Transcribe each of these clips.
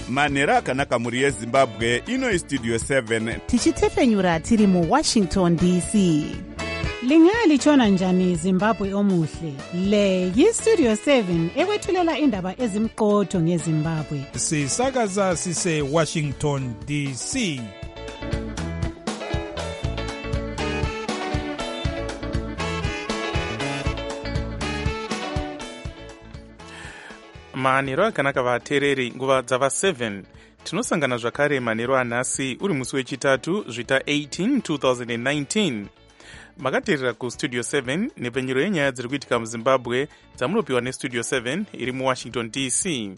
manhero akanaka mhuri yezimbabwe. Ino istudio 7 tichitefenyura tiri muwashington dc. Lingalitshona njani Zimbabwe omuhle? Le yistudio 7 ekwethulela indaba ezimqotho ngeZimbabwe. Sisakaza sise Washington DC. manhero akanaka vateereri, nguva dzava 7 tinosangana zvakare manhero anhasi uri musi wechitatu zvita 18 2019. makateerera kustudio 7 nepenyero yenyaya dziri kuitika muzimbabwe dzamunopiwa nestudio 7 iri muwashington dc.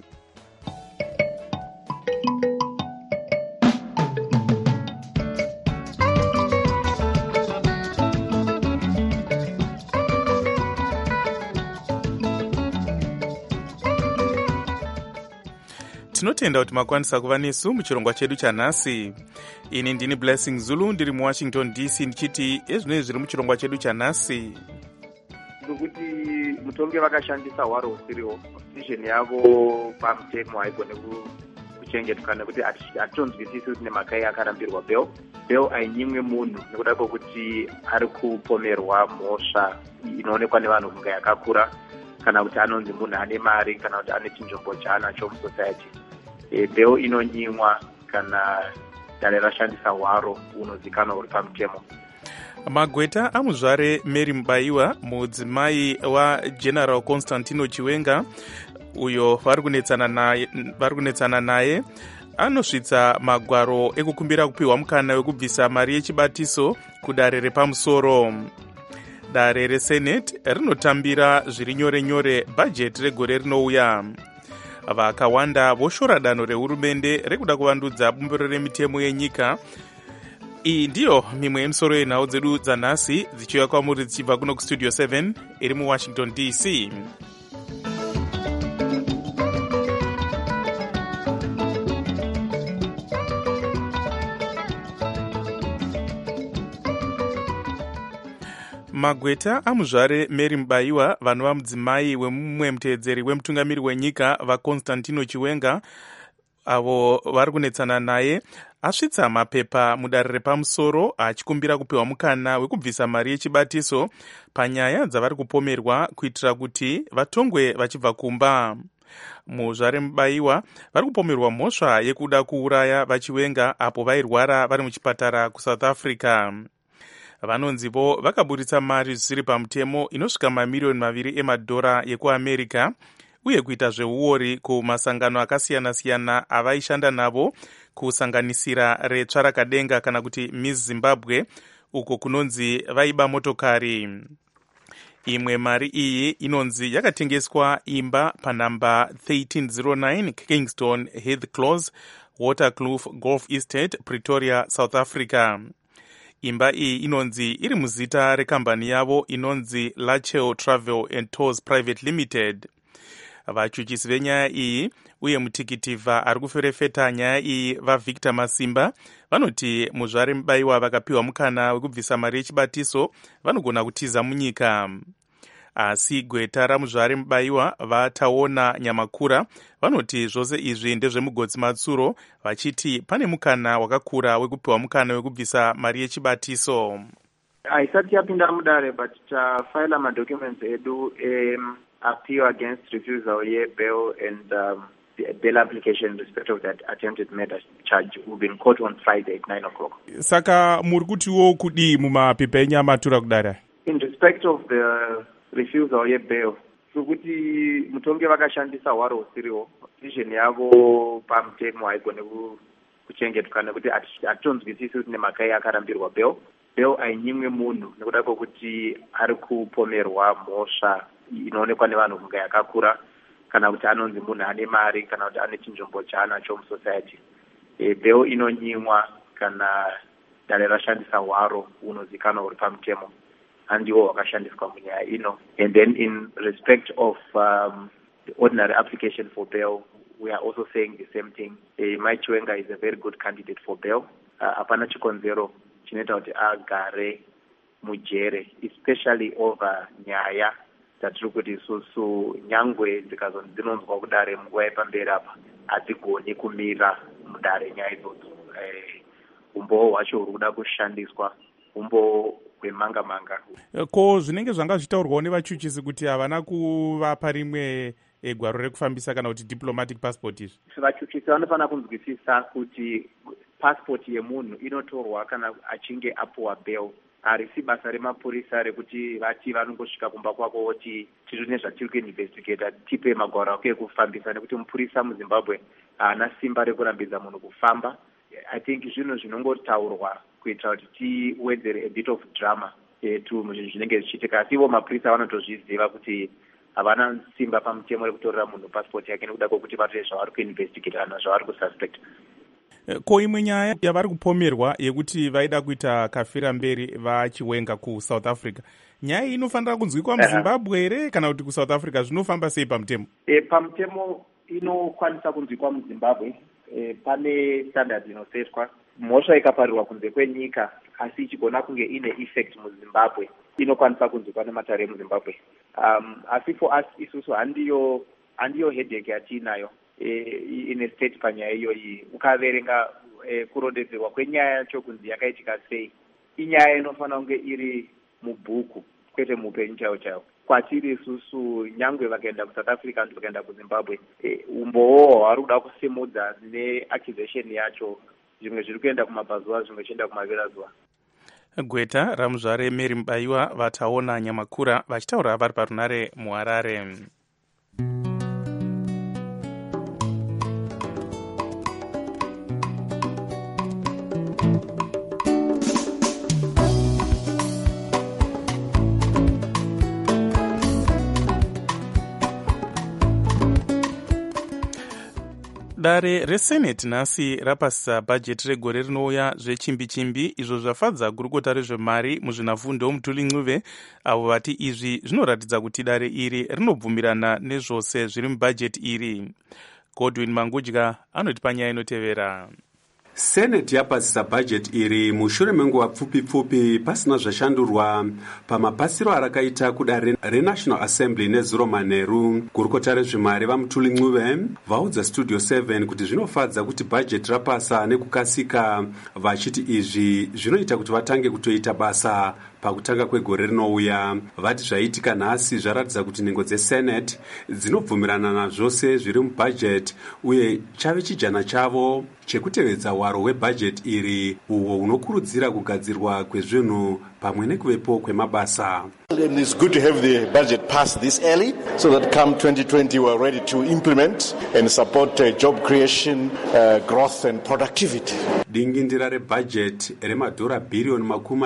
tinotenda kuti makwanisa kuva nesu muchirongwa chedu chanhasi. Ini ndini Blessing Zulu ndiri muwashington dc ndichiti ezvinoi zviri muchirongwa chedu chanhasi. Ndikuti mutongi vakashandisa hwaro husiriwo, vision yavo pamutemo haigone kuchengetwa nekuti hatitonzwisisi kuti nemakai akarambirwa Bell ainyimwe munhu nekuda kwokuti ari kupomerwa mhosva inoonekwa nevanhu kunga yakakura, kana kuti anonzi munhu ane mari, kana kuti ane chinzvimbo chaanacho musociety. Bell inonyimwa kana dare rashandisa hwaro unozikanwa uri pamutemo. Magweta amuzvare Mary Mubaiwa, mudzimai waGeneral Constantino Chiwenga, uyo vari kunetsana naye, anosvitsa magwaro ekukumbira kupiwa mukana wekubvisa mari yechibatiso kudare repamusoro. Dare reSenate rinotambira zviri nyore bhajeti regore rinouya. Vakawanda voshora danho rehurumende rekuda kuvandudza bumbiro remitemo yenyika. Iyi ndiyo mimwe yemisoro yenhau dzedu dzanhasi dzichiuya kwamuri dzichibva kuno kustudio 7 iri muwashington dc. Magweta amuzvare Mary Mubaiwa, vanhu vamudzimai wemumwe muteedzeri wemutungamiri wenyika vaConstantino Chiwenga, avo vari kunetsana naye, asvitsa mapepa mudare repamusoro achikumbira kupiwa mukana wekubvisa mari yechibatiso panyaya dzavari kupomerwa kuitira kuti vatongwe vachibva kumba. Muzvare Mubaiwa vari kupomerwa mhosva yekuda kuuraya vaChiwenga apo vairwara vari muchipatara kuSouth Africa. Vanonzivo vakaburitsa mari zvisiri pamutemo inosvika mamiliyoni 2 emadhora ekuAmerica uye kuita zveuori kumasangano akasiyana-siyana avaishanda navo, kusanganisira retsva rakadenga kana kuti Miss Zimbabwe, uko kunonzi vaiba motokari. Imwe mari iyi inonzi yakatengeswa imba panhamba 1309 Kingston Heath Close, Waterkloof Golf Estate, Pretoria, South Africa. Imba iyi inonzi iri muzita rekambani yavo inonzi Lachel Travel and Tours Private Limited. Vachuchisi venyaya iyi uye mutikitivha ari kuferefeta nyaya iyi vaVictor Masimba vanoti muzvare Mubaiwa vakapiwa mukana wekubvisa mari yechibatiso vanogona kutiza munyika. Asi gweta ramuzvare Mubaiwa vataona Nyamakura vanoti zvose izvi ndezvemugodzi matsuro, vachiti pane mukana wakakura wekupiwa mukana wekubvisa mari yechibatiso. Haisati yapinda mudare but tafaila madocuments edu appeal against refusal yeBell and the bail application in respect of that attempted murder charge will be in court on Friday at 9 o'clock. Saka muri kutiwo kudi mumapepa enyamatura kudara? In respect of the refusal yeBell, sokuti mutongi vakashandisa hwaro husiriwo, vision yavo pamutemo haigone kuchengetwa nekuti hatitonzwisisi kuti nemakai akarambirwa Bell ainyimwe munhu nekuda kwokuti ari kupomerwa mhosva inoonekwa nevanhu kunga yakakura, kana kuti anonzi munhu ane mari, kana kuti ane chinzvimbo chaanacho musociety. Bell inonyimwa kana dare rashandisa hwaro unozikanwa uri pamutemo, handiwo hwakashandiswa munyaya ino. And then in respect of the ordinary application for bail, we are also saying the same thing. Mai Chiwenga is a very good candidate for bail. Hapana chikonzero chinoita kuti agare mujere, especially over nyaya dzatiri kuti isusu nyangwe dzinonzwa kudare munguva yepamberi apa hadzigoni kumira mudare nyaya idzodzo. Umboo hwacho huri kuda kushandiswa umbo hwemanga-manga. Ko zvinenge zvanga zvitaurwawo nevachuchisi kuti havana kuvapa rimwe gwaro rekufambisa kana kuti diplomatic passport izvi? Vachuchisi vanofanira kunzwisisa kuti passport yemunhu inotorwa kana achinge apuwa bail. Harisi basa remapurisa rekuti vati vanongosvika kumba kwako voti tiri nezvatiri kuinvestigata tipe magwaro ako ekufambisa, nekuti mupurisa muZimbabwe haana simba rekurambidza munhu kufamba. I think zvinhu zvinongotaurwa kuitira kuti tiwedzere a bit of drama zvinhu zvinenge zvichiitika, asi ivo mapurisa vanotozviziva kuti havana simba pamutemo rekutorera munhu passport yake nekuda kwokuti vatore zvavari kuinvestigata kana zvavari kususpect. Ko imwe nyaya yavari kupomerwa yekuti vaida kuita kafira mberi vachiwenga kuSouth Africa, nyaya iyi inofanira kunzwikwa muZimbabwe here kana kuti kuSouth Africa zvinofamba sei pamutemo? Pamutemo inokwanisa kunzwikwa muZimbabwe. Pane standards inosetwa. Mhosva ikaparirwa kunze kwenyika asi ichigona kunge ine effect muZimbabwe, inokwanisa kunzwikwa nematare emuZimbabwe. Asi for us isusu handiyo headache yatiinayo in a state panyaya iyoyi. Ukaverenga kurondedzerwa kwenyaya yacho kunzi yakaitika sei, inyaya inofanira kunge iri mubhuku kwete muupenyu chaiwo chaiwo. Kwatiri isusu nyangwe vakaenda kuSouth Africa ndi vakaenda kuZimbabwe, umboo hwari kuda kusimudza neaccusation yacho, zvimwe zviri kuenda kumabvazuva zvimwe zvichienda kumavirazuva. Gweta ramuzvare Mary Mubaiwa vataona Nyamakura vachitaura vari parunare muHarare. Dare reSenate nhasi rapasisa bhajeti regore rinouya zvechimbi-chimbi, izvo zvafadza gurukota rezvemari muzvinafundo Mutuli Ncube, avo vati izvi zvinoratidza kuti dare iri rinobvumirana nezvose zviri mubhajeti iri. Godwin Mangudya anoti panyaya inotevera. Senate yapasisa bhajeti iri mushure menguva pfupi-pfupi pasina zvashandurwa pamapasiro arakaita kudare reNational Assembly nezuro manheru. Gurukota rezvemari vaMutuli Ncube vaudza Studio 7 kuti zvinofadza kuti bhajeti rapasa nekukasika, vachiti izvi zvinoita kuti vatange kutoita basa pakutanga kwegore rinouya. Vati zvaitika nhasi zvaratidza kuti nhengo dzeSenate dzinobvumirana nazvose zviri mubhajeti uye chave chijana chavo chekutevedza hwaro hwebhajeti iri uwo unokurudzira kugadzirwa kwezvinhu pamwe nekuvepo kwemabasa. And it's good to have the budget passed this early so that come 2020 we are ready to implement and support job creation, growth and productivity. Dingindira rebhajeti remadhora bhiriyoni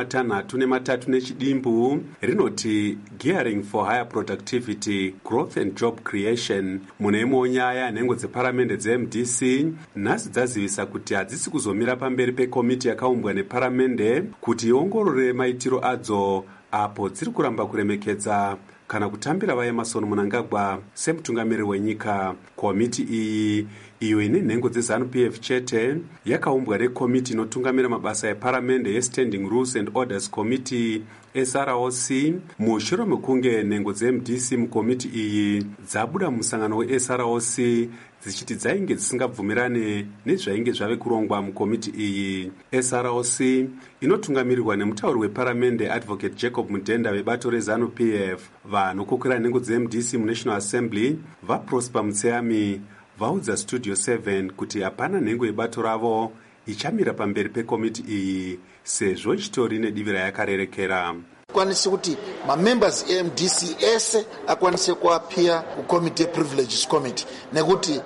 $63 nechidimbu rinoti gearing for higher productivity, growth and job creation. Mune imwe nyaya nhengo dzeparamende dzeMDC nhasi dzazivisa kuti hadzisi kuzomira pamberi pekomiti yakaumbwa neparamende kuti iongorore maitiro adzo apo dziri kuramba kuremekedza kana kutambira vaEmmerson Mnangagwa semutungamiri wenyika. Komiti iyi iyo ine nhengo dzeZANU-PF chete yakaumbwa nekomiti inotungamira mabasa eparamende yeStanding Rules and Orders Committee SROC mushure mekunge nhengo dzeMDC mukomiti iyi dzabuda musangano weSROC dzichiti dzainge dzisingabvumirane nezvainge zvave kurongwa mukomiti iyi. SROC inotungamirirwa nemutauri weparamende Advocate Jacob Mudenda vebato reZANU-PF. Vanokokera nhengo dzeMDC muNational Assembly vaProsper Mutseyami vaudza Studio 7 kuti hapana nhengo yebato ravo ichamira pamberi pekomiti iyi sezvo ichitori nedivi rayakarerekera. Kwanise kuti mamembers eMDC ese akwanise kuapia kukomiti yePrivileges Committee nekuti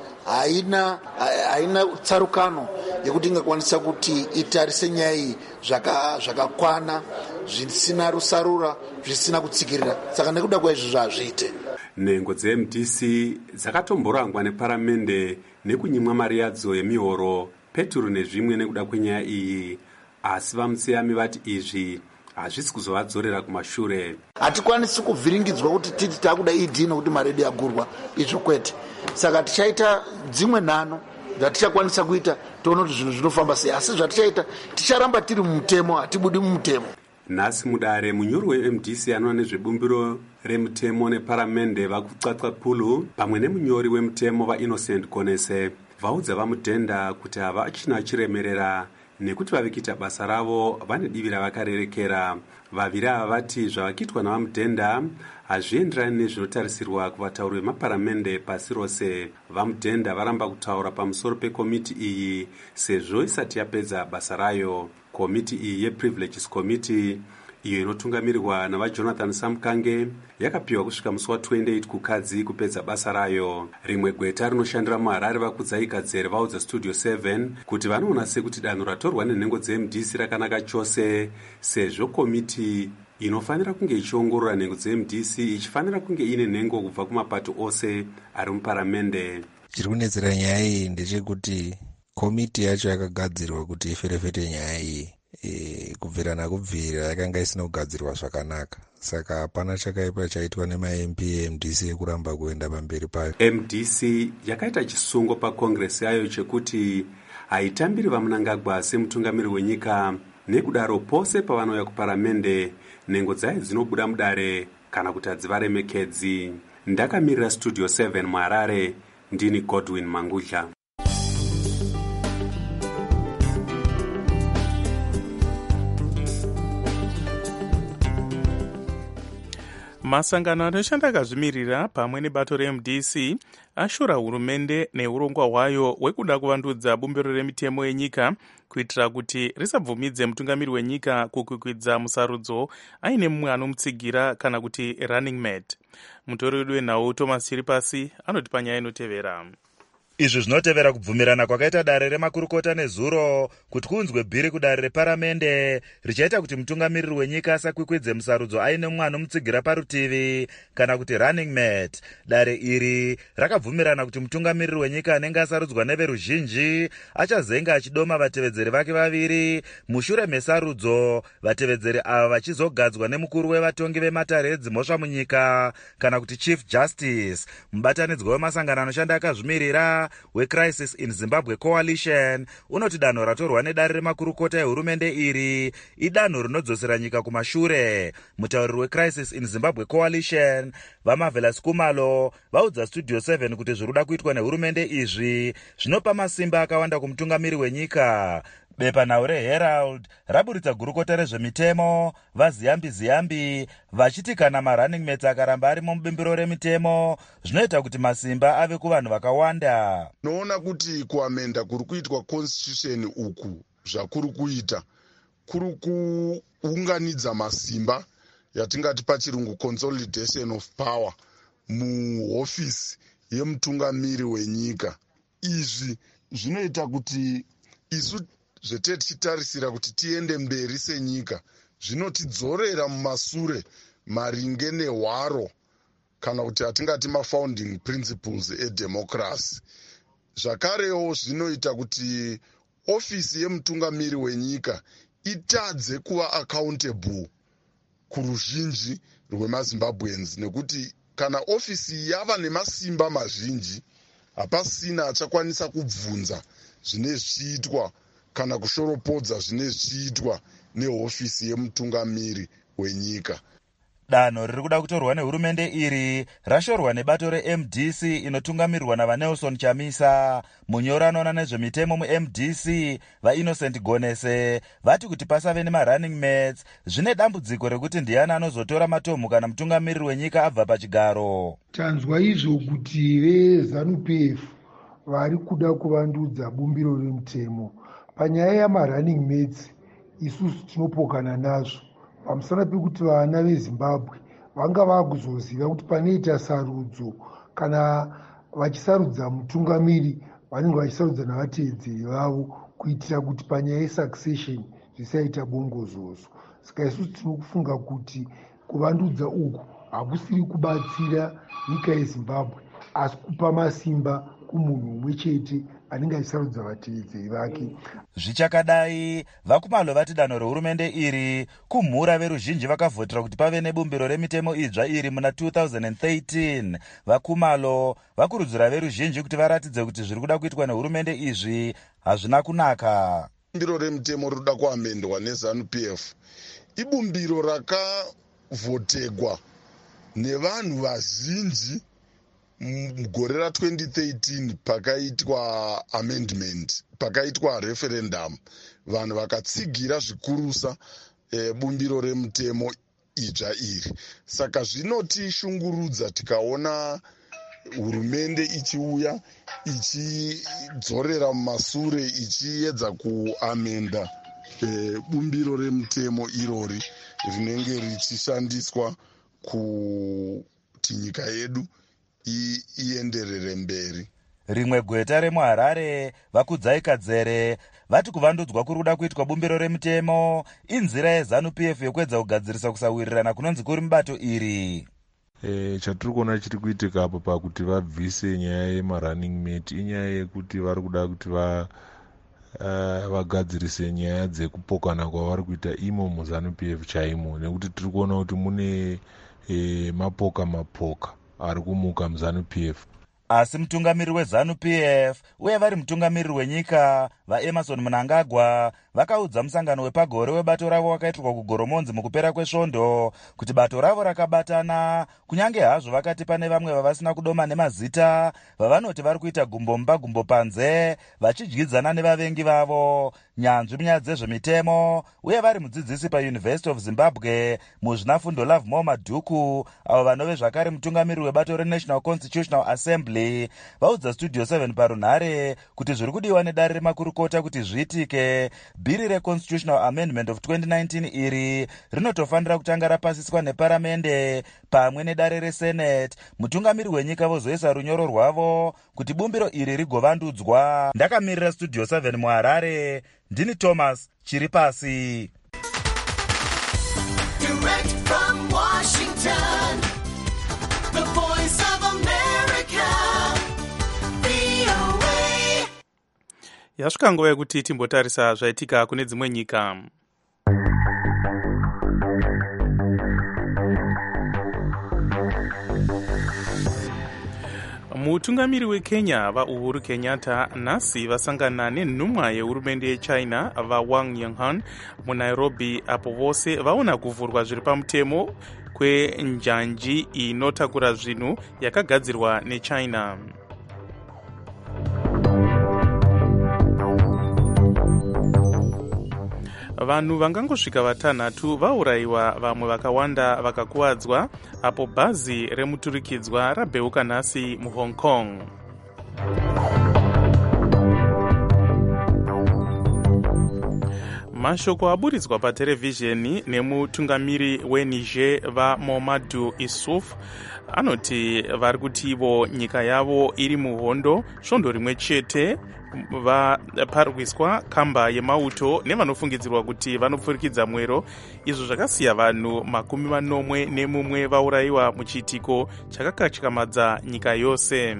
haina tsarukano yekuti ingakwanisa kuti itarise nyaya iyi zvakakwana zvisina rusarura zvisina kutsikirira, saka nekuda kwaizvo zvazviite. Nhengo dzeMDC dzakatomborangwa neparamende nekunyimwa mari yadzo yemihoro, peturu nezvimwe nekuda kwenyaya iyi, asi vaMutseyami vati izvi hazvisi kuzovadzorera kumashure. Hatikwanisi kuvhiringidzwa kuti titi takuda ED nokuti mari yagurwa, izvo kwete. Saka tichaita dzimwe nhano dzatichakwanisa kuita toona kuti zvinhu zvinofamba sei, asi zvatichaita ticharamba tiri mumutemo, hatibudi mumutemo. Nhasi mudare munyori weMDC anoona nezvebumbiro remutemo neparamende vakutsvatsva pulu pamwe nemunyori wemutemo vaInnocent Gonese. vaudza vamudhenda kuti havachina chiremerera nekuti vari kuita basa ravo vane divi ravakarerekera. Vaviri ava vati zvavakiitwa navamudhenda hazvienderani nezvinotarisirwa kuvatauri vemaparamende pasi rose. Vamudhenda varamba kutaura pamusoro pekomiti iyi sezvo isati yapedza basa rayo. Komiti iyi yePrivileges Committee iyo inotungamirirwa navaJonathan Samkange yakapiwa kusvika musi wa28 kukadzi kupedza basa rayo. Rimwe gweta rinoshandira muHarare vakudzai Kadzere vaudza Studio 7 kuti vanoona sekuti danho ratorwa nenhengo dzeMDC rakanaka chose, sezvo komiti inofanira kunge ichiongorora nhengo dzeMDC ichifanira kunge ine nhengo kubva kumapato ose ari muparamende. Chiri kunetsera nyaya iyi ndechekuti komiti yacho yakagadzirwa kuti iferefete nyaya iyi. Kubvira nakubvira yakanga isina kugadzirwa zvakanaka, saka hapana chakaipa chaitwa nemaMP eMDC ekuramba kuenda pamberi payo. MDC yakaita chisungo pakongresi yayo chekuti haitambiri vaMnangagwa semutungamiri wenyika, nekudaro pose pavanouya kuparamende nhengo dzayo dzinobuda mudare kana kuti hadzivaremekedzi. Ndakamirira Studio 7 muHarare, ndini Godwin Mangudla. Masangano anoshanda akazvimirira pamwe nebato reMDC ashora hurumende neurongwa hwayo hwekuda kuvandudza bumbiro remitemo yenyika kuitira kuti risabvumidze mutungamiri wenyika kukwikwidza musarudzo aine mumwe anomutsigira kana kuti running mate. Mutori wedu wenhau Thomas Chiripasi anoti panyaya inotevera. Izvi zvinotevera kubvumirana kwakaita dare remakurukota nezuro kuti kunzwe bhiri kudare reparamende richaita kuti mutungamiriri wenyika asakwikwidze musarudzo aine mumwe anomutsigira parutivi kana kuti running mate. Dare iri rakabvumirana kuti mutungamiriri wenyika anenge asarudzwa neveruzhinji achazenga achidoma vatevedzeri vake vaviri mushure mesarudzo, vatevedzeri ava vachizogadzwa nemukuru wevatongi vematare edzimhosva munyika kana kuti chief justice. Mubatanidzwa wemasangano anoshanda akazvimirira weCrisis in Zimbabwe Coalition unoti danho ratorwa nedare remakurukota ehurumende iri idanho rinodzosera nyika kumashure. Mutauriri weCrisis in Zimbabwe Coalition vaMarvelous Kumalo vaudza Studio 7 kuti zviruda kuitwa nehurumende izvi zvinopa masimba akawanda kumutungamiri wenyika. Bepanhau reHerald raburitsa gurukota rezvemitemo vaZiyambi vachiti kana marunning mates akaramba ari mubumbiro remitemo zvinoita kuti masimba ave kuvanhu vakawanda. Noona kuti kuamenda kuri kuitwa constitution uku zvakuri kuita kuri kuunganidza masimba yatingati pachirungu consolidation of power muhofisi yemutungamiri wenyika. Izvi zvinoita kuti isu zvetetichitarisira kuti tiende mberi senyika zvinotidzorera mumasure maringe nehwaro kana kuti atingati mafounding principles edemocracy. Zvakarewo zvinoita kuti ofisi yemutungamiri wenyika itadze kuva accountable kuruzhinji rwemaZimbabweans, nekuti kana ofisi yava nemasimba mazhinji hapasina achakwanisa kubvunza zvine zvichiitwa kana kushoropodza zvine zvichiitwa nehofisi yemutungamiri wenyika. Danho riri kuda kutorwa nehurumende iri rashorwa nebato reMDC inotungamirirwa navaNelson Chamisa. Munyori anoona nezvemitemo muMDC vaInnocent Gonese vati kuti pasave nemarunning mates zvine dambudziko rekuti ndiani anozotora matomhu kana mutungamiriri wenyika abva pachigaro. Tanzwa izvo kuti veZANU-PF vari kuda kuvandudza bumbiro remutemo. Panyaya yamarunning mates isusu tinopokana nazvo pamusana pekuti vana veZimbabwe vanga vakuzoziva kuti panoita sarudzo kana vachisarudza mutungamiri vanenge vachisarudza navatevedzeri vavo kuitira kuti panyaya yesuccession zvisaita bongozozo. Saka isusu tinokufunga kuti kuvandudza uku hakusiri kubatsira nyika yeZimbabwe asi kupa masimba kumunhu mumwe chete anenge achisarudza vatevedzeri vake. Zvichakadai vaKumalo vati danho rehurumende iri kumhura veruzhinji vakavhotera kuti pave nebumbiro remitemo idzva iri muna 2013. vaKumalo vakurudzira veruzhinji kuti varatidze kuti zviri kuda kuitwa nehurumende izvi hazvina kunaka. Bumbiro remitemo rinoda kuamendwa neZANU-PF ibumbiro rakavhotegwa nevanhu vazhinji mugore ra2013 pakaitwa amendment, pakaitwa referendum, vanhu vakatsigira zvikurusa bumbiro remutemo idzva iri. Saka zvinotishungurudza tikaona hurumende ichiuya ichidzorera mumasure ichiedza kuamenda bumbiro remutemo irori rinenge richishandiswa kuti nyika yedu ienderere mberi. Rimwe gweta remuHarare, Vakudzai Kadzere, vati kuvandudzwa kuri kuda kuitwa bumbiro remutemo inzira yeZANU-PF yokwedza kugadzirisa kusawirirana kunonzi kuri mubato iri. Chatiri kuona chiri kuitika apo pakuti vabvise nyaya yemarunning mate inyaya yekuti vari kuda kuti vagadzirise nyaya dzekupokana kwavari kuita imo muZANU-PF chaimo, nekuti tiri kuona kuti mune mapoka ari kumuka muZANU-PF. Asi mutungamiri weZANU-PF uye vari mutungamiri wenyika vaEmerson Mnangagwa vakaudza musangano wepagore webato ravo wakaitirwa kuGoromonzi mukupera kwesvondo kuti bato ravo rakabatana, kunyange hazvo vakati pane vamwe vavasina kudoma nemazita vavanoti vari kuita gumbo mumba gumbo panze vachidyidzana nevavengi vavo. Nyanzvi munyaya dzezvemitemo uye vari mudzidzisi paUniversity of Zimbabwe muzvinafundo Lovemore Madhuku avo vanove zvakare mutungamiri webato reNational Constitutional Assembly vaudza Studio 7 parunhare kuti zviri kudiwa nedare remakurukota kuti zviitike. Bhiri reConstitutional Amendment of 2019 iri rinotofanira kutanga rapasiswa neparamende pamwe nedare reSenate, mutungamiri wenyika vozoisa runyoro rwavo kuti bumbiro iri rigovandudzwa. Ndakamirira Studio 7 muHarare, ndini Thomas Chiripasi. Direct from Washington, the voice of America, VOA. Yasvika nguva yekuti timbotarisa zvaitika kune dzimwe nyika. Mutungamiri weKenya vaUhuru Kenyatta nhasi vasangana nenhumwa yehurumende yeChina vaWang Yonghan muNairobi, apo vose vaona kuvhurwa zviri pamutemo kwenjanji inotakura zvinhu yakagadzirwa neChina. Vanhu vangangosvika vatanhatu vaurayiwa, vamwe vakawanda vakakuwadzwa apo bhazi remuturikidzwa rabheuka nhasi muHong Kong. Mashoko aburitswa paterevhizheni nemutungamiri weNiger vaMamadou Issouf anoti vari kuti ivo nyika yavo iri muhondo svondo rimwe chete vaparwiswa kamba yemauto nevanofungidzirwa kuti vanopfurikidza mwero, izvo zvakasiya vanhu 41 vaurayiwa muchiitiko chakakatyamadza nyika yose.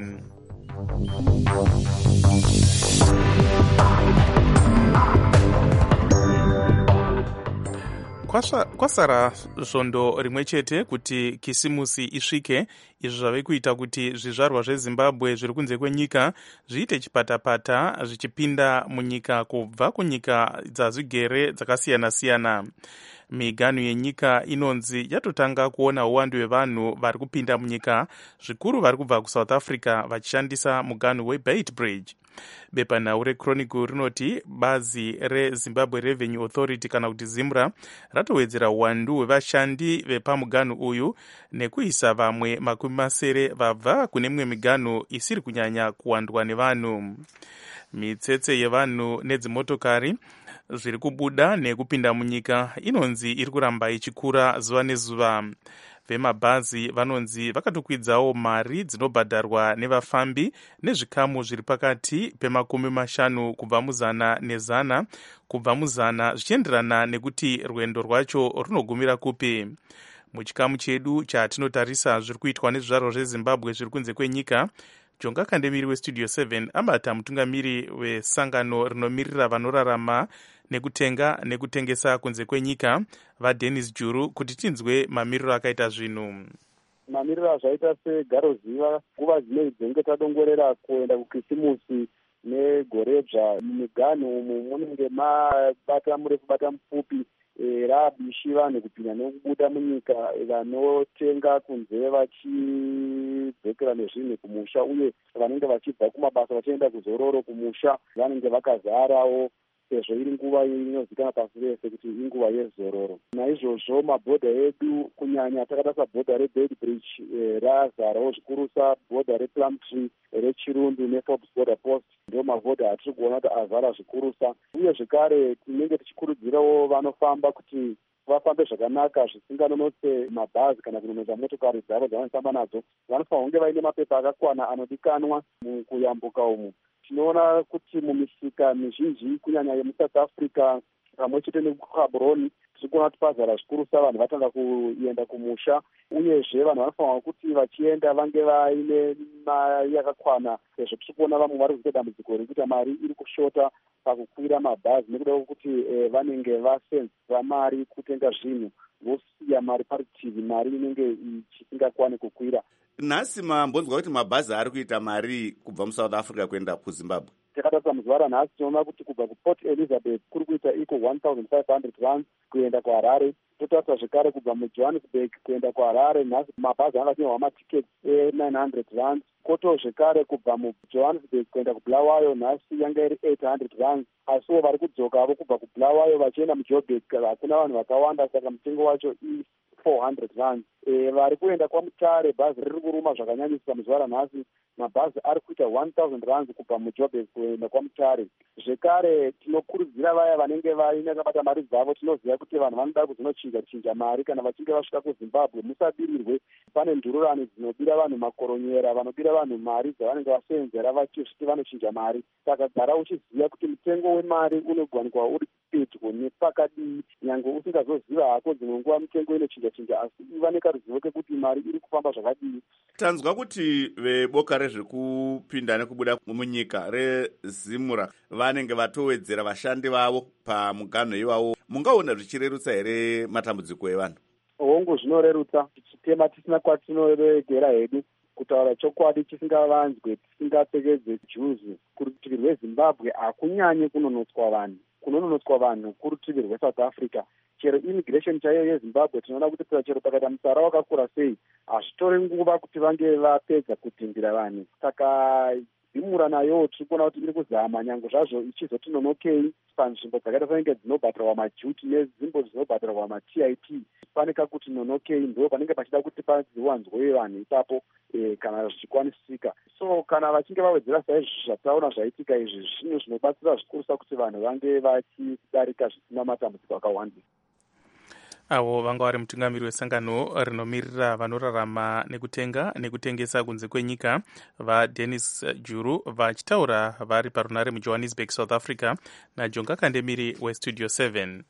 Kwasara svondo rimwe chete kuti kisimusi isvike, izvo zvave kuita kuti zvizvarwa zveZimbabwe zviri kunze kwenyika zviite chipatapata zvichipinda munyika kubva kunyika dzazvigere dzakasiyana-siyana. Miganhu yenyika inonzi yatotanga kuona uwandu hwevanhu vari kupinda munyika, zvikuru vari kubva kuSouth Africa vachishandisa muganhu weBeit Bridge. Bepanhau reChronicle rinoti bazi reZimbabwe Revenue Authority kana kuti ZIMRA ratowedzera uwandu hwevashandi vepamuganhu uyu nekuisa vamwe 70 vabva kune mimwe miganhu isiri kunyanya kuwandwa nevanhu. Mitsetse yevanhu nedzimotokari zviri kubuda nekupinda munyika inonzi iri kuramba ichikura zuva nezuva. Vemabhazi vanonzi vakatokwidzawo mari dzinobhadharwa nevafambi nezvikamu zviri pakati pe50 kubva muzana nezana, kubva muzana zvichienderana nekuti rwendo rwacho runogumira kupi. Muchikamu chedu chatinotarisa zviri kuitwa nezvizvarwa zveZimbabwe zviri kunze kwenyika, Jonga Kandemiri weStudio 7 abata mutungamiri wesangano rinomirira vanorarama nekutenga nekutengesa kunze kwenyika vaDennis Juru kuti tinzwe mamiriro akaita zvinhu. Mamiriro azvaita segaroziva nguva dzimwe dzinenge tadongorera kuenda kukisimusi negoredzva mumiganhu umu munenge mabata murefu bata mupfupi rabishi vanhu kupinda nekubuda munyika, vanotenga kunze kudzokera nezvinhu kumusha, uye vanenge vachibva kumabasa vachienda kuzororo kumusha vanenge vakazarawo, sezvo iri nguva inozikanwa pasi rese kuti inguva yezororo. Naizvozvo mabhodha edu kunyanya takatarisa bhodha reBedbridge razarawo zvikurusa, bhodha rePlumtree, reChirundu neForbes Border Post ndio mabhodha atiri kuona kuti azara zvikurusa. Uye zvekare tinenge tichikurudzirawo vanofamba kuti vafambe zvakanaka zvisinganonotse mabhazi kana kunonotsa motokari dzavo dzavanofamba nadzo. Vanofanira kunge vaine mapepa akakwana anodikanwa mukuyambuka umu. Tinoona kuti mumisika mizhinji kunyanya yemuSouth Africa pamwe chete nekuGaborone tiri kuona kuti pazara zvikurusa, vanhu vatanga kuenda kumusha, uyezve vanhu vanofanira kuti vachienda vange vaine mari yakakwana, sezvo tiri kuona vamwe vari kuita dambudziko rekuti mari iri kushota pakukwira mabhazi nekuda kwekuti vanenge vasenzesa mari kutenga zvinhu vosiya mari parutivi, mari inenge ichisingakwani kukwira. Nhasi mambonzwa kuti mabhazi ari kuita mari kubva muSouth Africa kuenda kuZimbabwe. Takatarisa muzuva ranhasi tinoona kuti kubva kuPort Elizabeth kuri kuita iko 1,500 rand kuenda kuHarare. Totarisa zvekare kubva muJohannesburg kuenda kuHarare nhasi mabhazi anga achinyorwa matiketi e900 rand. Koto zvekare kubva muJohannesburg kuenda kuBulawayo nhasi yanga iri 800 rand. Asiwo vari kudzoka avo kubva kuBulawayo vachienda muJoburg hakuna vanhu vakawanda, saka mutengo wacho 400 rand. Vari kuenda kwaMutare bhazi riri kuruma zvakanyanyisa muzuva ranhasi, mabhazi ari kuita 1,000 rand kubva muJoburg kuenda kwaMutare. Zvekare tinokurudzira vaya vanenge vaine vakabata mari dzavo, tinoziva kuti vanhu vanoda kuzonochinja mari kana vachinge vasvika kuZimbabwe. Musabirirwe, pane ndururani dzinobira vanhu makoronyera, vanobira vanhu mari dzavanenge vasenzera vachiti vanochinja mari. Saka gara uchiziva kuti mutengo wemari unoganikwa uri pedyo nepakadii, nyange usingazoziva hako dzimwe nguva mutengo inochinja, asi iva nekaruzivo kekuti mari iri kufamba zvakadii. Tanzwa kuti veboka rezvekupinda nekubuda munyika reZimura vanenge vatowedzera vashandi vavo pamuganho iwavo. Mungaona zvichirerutsa here matambudziko evanhu? Hongu zvinorerutsa, tichitema tisina kwatinoregera hedu. Kutaura chokwadi tisingavanzwe, tisingapfekedze juzi. Kurutivi rweZimbabwe hakunyanyi kunonotswa vanhu. Kunonotswa vanhu kurutivi rweSouth Africa. Chero immigration chaiyo yeZimbabwe tinoona kuti chero pakaita musara wakakura sei, hazvitori nguva kuti vange vapedza kudhindira vanhu. Saka Zimura nayo tiri kuona kuti iri kuzama nyange zvazvo ichizoti nonokei panzvimbo dzakaita senge dzinobhadharwa majuti nenzvimbo dzinobhadharwa maTIP. Faneka kuti nonokei ndo panenge pachida kuti padziwanzwe vanhu ipapo kana zvichikwanisika. So kana vachinge vawedzera saizvi zvataona zvaitika izvi, zvinhu zvinobatsira zvikurusa kuti vanhu vange vachidarika zvisina matambudziko akawanda. Avo vanga vari mutungamiri wesangano rinomirira vanorarama nekutenga nekutengesa kunze kwenyika vaDennis Juru vachitaura vari parunare muJohannesburg, South Africa, naJonga Kandemiri weStudio 7.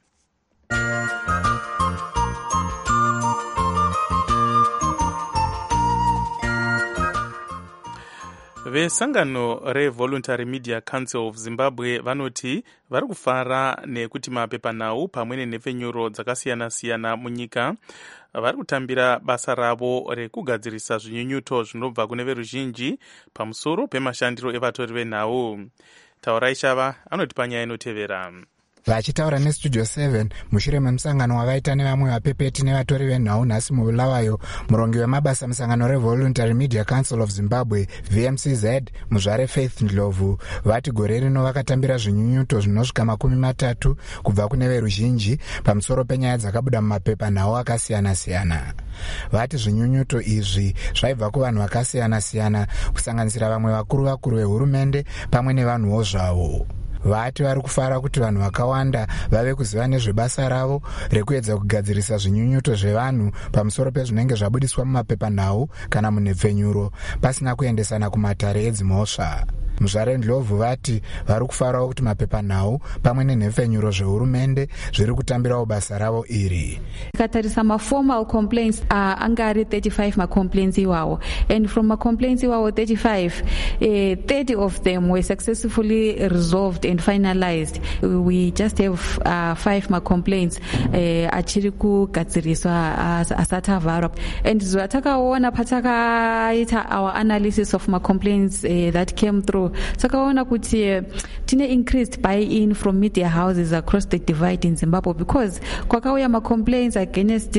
Vesangano reVoluntary Media Council of Zimbabwe vanoti vari kufara nekuti mapepanhau pamwe nenhepfenyuro dzakasiyana-siyana munyika vari kutambira basa ravo rekugadzirisa zvinyunyuto zvinobva kune veruzhinji pamusoro pemashandiro evatori venhau. Taurai Shava anoti panyaya inotevera. Vachitaura neStudio 7 mushure memusangano wavaita nevamwe vapepeti nevatori venhau nhasi muBulawayo, murongi wemabasa musangano reVoluntary Media Council of Zimbabwe VMCZ muzvare Faith Ndlovu vati gore rino vakatambira zvinyunyuto zvinosvika 30 kubva kune veruzhinji pamusoro penyaya dzakabuda mumapepanhau akasiyana-siyana. Vati zvinyunyuto izvi zvaibva kuvanhu vakasiyana-siyana kusanganisira vamwe vakuru vehurumende pamwe nevanhuwo zvavo. Vati vari kufara kuti vanhu vakawanda vave kuziva nezvebasa ravo rekuedza kugadzirisa zvinyunyuto zvevanhu pamusoro pezvinenge zvabudiswa mumapepanhau kana munhepfenyuro pasina kuendesana kumatare edzimhosva. Muzvare Ndlovu vati vari kufarawo kuti mapepanhau pamwe nenhepfenyuro zvehurumende zviri kutambirawo basa ravo iri. Katarisa ma-formal complaints anga ari 35 ma-complaints iwawo, and from ma-complaints iwawo 35, 30 of them were successfully resolved and finalized. We just have 5 ma-complaints achiri kugadziriswa asati avharwa. And zvatakaona patakaita our analysis of ma-complaints that came through, zoro. Saka waona kuti tine increased buy-in from media houses across the divide in Zimbabwe, because kwakauya ma-complaints against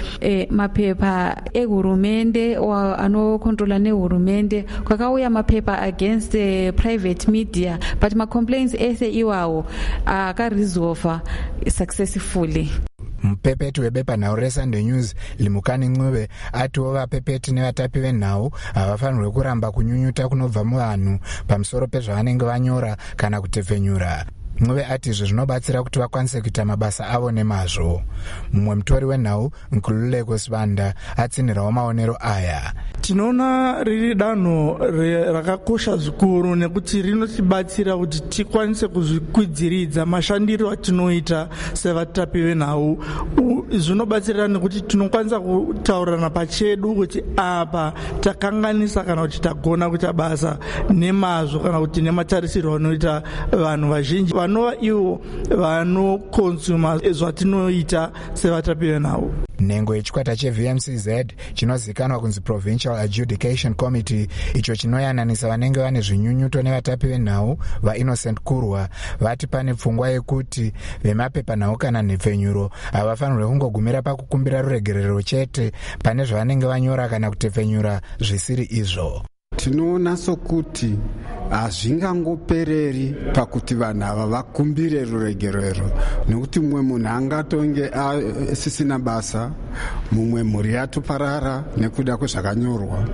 mapepa ehurumende anokontrola nehurumende, kwakauya mapepa against private media, but ma-complaints ese iwawo akaresolva successfully. mupepeti webepanhau resunday news Limukani Ncube atiwo vapepeti nevatapi venhau havafanirwe kuramba kunyunyuta kunobva muvanhu pamusoro pezvavanenge vanyora kana kutepfenyura. Ncube ati izvi zvinobatsira kuti vakwanise kuita mabasa avo nemazvo. Mumwe mutori wenhau Nkululeko Sibanda atsinhirawo maonero aya. Tinoona riri danho rakakosha zvikuru nekuti rinotibatsira kuti tikwanise kuzvikwidziridza mashandiro atinoita sevatapi venhau. Zvinobatsira nekuti tinokwanisa kutaurirana pachedu kuti apa takanganisa kana kuti tagona kuita basa nemazvo kana kuti nematarisirwo anoita vanhu vazhinji vanova ivo vanokonsuma zvatinoita sevatapi venhau. Nhengo yechikwata cheVMCZ chinozivikanwa kunzi Provincial Adjudication Committee, icho chinoyananisa vanenge vane zvinyunyuto nevatapi venhau vaInnocent Kurwa, vati pane pfungwa yekuti vemapepanhau kana nhepfenyuro havafanirwe kungogumira pakukumbira ruregerero chete pane zvavanenge vanyora kana kutepfenyura zvisiri izvo. Tinoona sokuti hazvingangopereri pakuti vanhu ava vakumbire ruregerero, nekuti mumwe munhu angatonge asisina basa, mumwe mhuri yatoparara nekuda kwezvakanyorwa.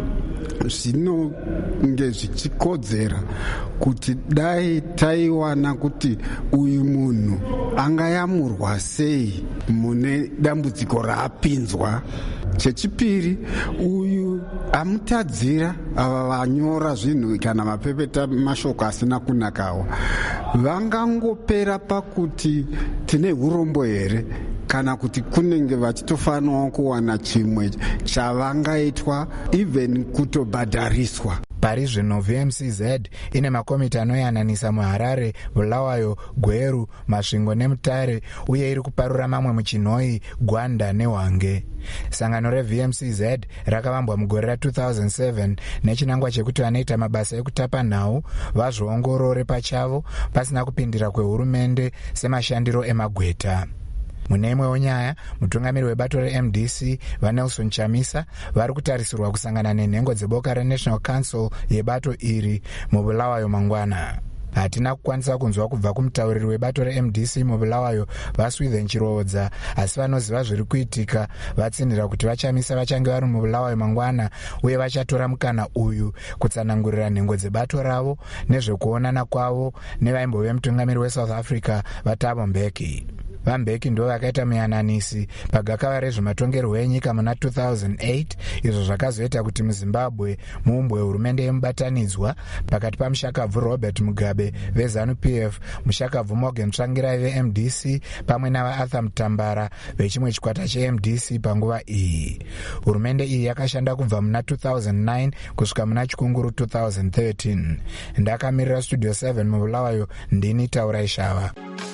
Zvinonge zvichikodzera kuti dai taiwana kuti uyu munhu angayamurwa sei mune dambudziko raapinzwa. Chechipiri, uyu amutadzira ava vanyora zvinhu kana mapepeta mashoko asina kunakawa vangangopera pakuti tine urombo here kana kuti kunenge vachitofanirawo kuwana chimwe chavangaitwa even kutobhadhariswa. Pari zvino VMCZ ine makomiti anoyananisa muHarare, Bulawayo, Gweru, Masvingo neMutare, uye iri kuparura mamwe muChinhoyi, Gwanda neHwange. Sangano reVMCZ rakavambwa mugore ra2007 nechinangwa chekuti vanoita mabasa ekutapa nhau vazviongorore pachavo pasina kupindira kwehurumende semashandiro emagweta. Mune imwewo nyaya, mutungamiri webato reMDC vaNelson Chamisa vari kutarisirwa kusangana nenhengo dzeboka reNational Council yebato iri muBulawayo mangwana. Hatina kukwanisa kunzwa kubva kumutauriri webato reMDC muBulawayo Vaswithen Chiroodza, asi vanoziva zviri kuitika vatsinhira kuti vaChamisa vachange vari muBulawayo mangwana uye vachatora mukana uyu kutsanangurira nhengo dzebato ravo nezvekuonana kwavo nevaimbove mutungamiri weSouth Africa vaThabo Mbeki. VaMbeki ndo vakaita muyananisi pagakava rezvematongerwo enyika muna 2008, izvo zvakazoita kuti muZimbabwe muumbwe hurumende yemubatanidzwa pakati pamushakabvu Robert Mugabe veZANU-PF, mushakabvu Morgan Tsvangirai veMDC pamwe navaArthur Mutambara vechimwe chikwata cheMDC panguva iyi. Hurumende iyi yakashanda kubva muna 2009 kusvika muna Chikunguru 2013. Ndakamirira Studio 7 muBulawayo, ndini Taurai Shava.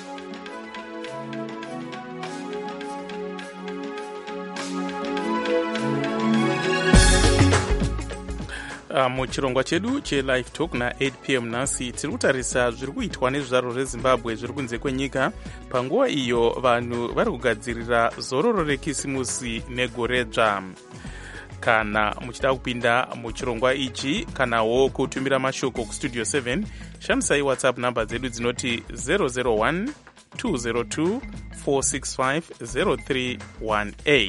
Muchirongwa chedu cheLive Talk na8 PM nhasi tiri kutarisa zviri kuitwa nezvizvarwa zveZimbabwe zviri kunze kwenyika panguva iyo vanhu vari kugadzirira zororo rekisimusi negore dzva. Kana muchida kupinda muchirongwa ichi kanawo kutumira mashoko kustudio 7, shandisai WhatsApp namba dzedu dzinoti 001 202 465 0318.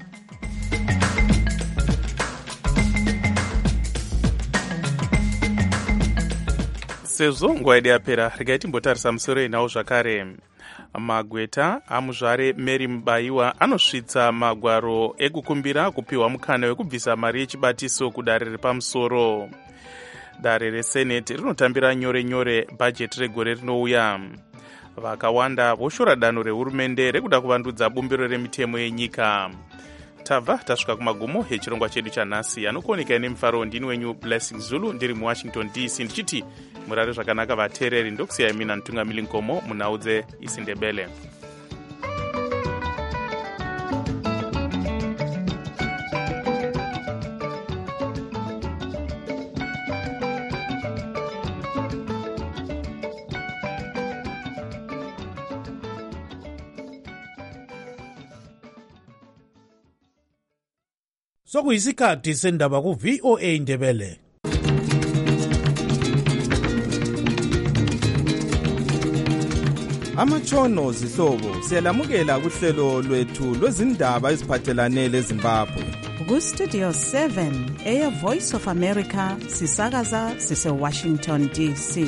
Sezvo nguva yedu yapera, regai timbotarisa musoro yenhau zvakare. Magweta amuzvare Mary Mubaiwa anosvitsa magwaro ekukumbira kupiwa mukana wekubvisa mari yechibatiso kudare repamusoro. Dare reSenate rinotambira nyore nyore bhajeti regore rinouya. Vakawanda voshora danho rehurumende rekuda kuvandudza bumbiro remitemo yenyika. Tabva tasvika kumagumo echirongwa chedu chanhasi. Anokuoneka nemufaro ndini wenyu Blessing Zulu, ndiri muWashington DC, ndichiti murare zvakanaka vateereri. Ndokusiyai mina Ntungamiri Nkomo munhau dzeIsindebele. sokuyisikhathi sendaba ku-VOA Indebele. Amatshono zihlobo siyalamukela kuhlelo lwethu lwezindaba eziphathelane leZimbabwe. Ku-Studio 7 Air Voice of America sisakaza sise-Washington DC.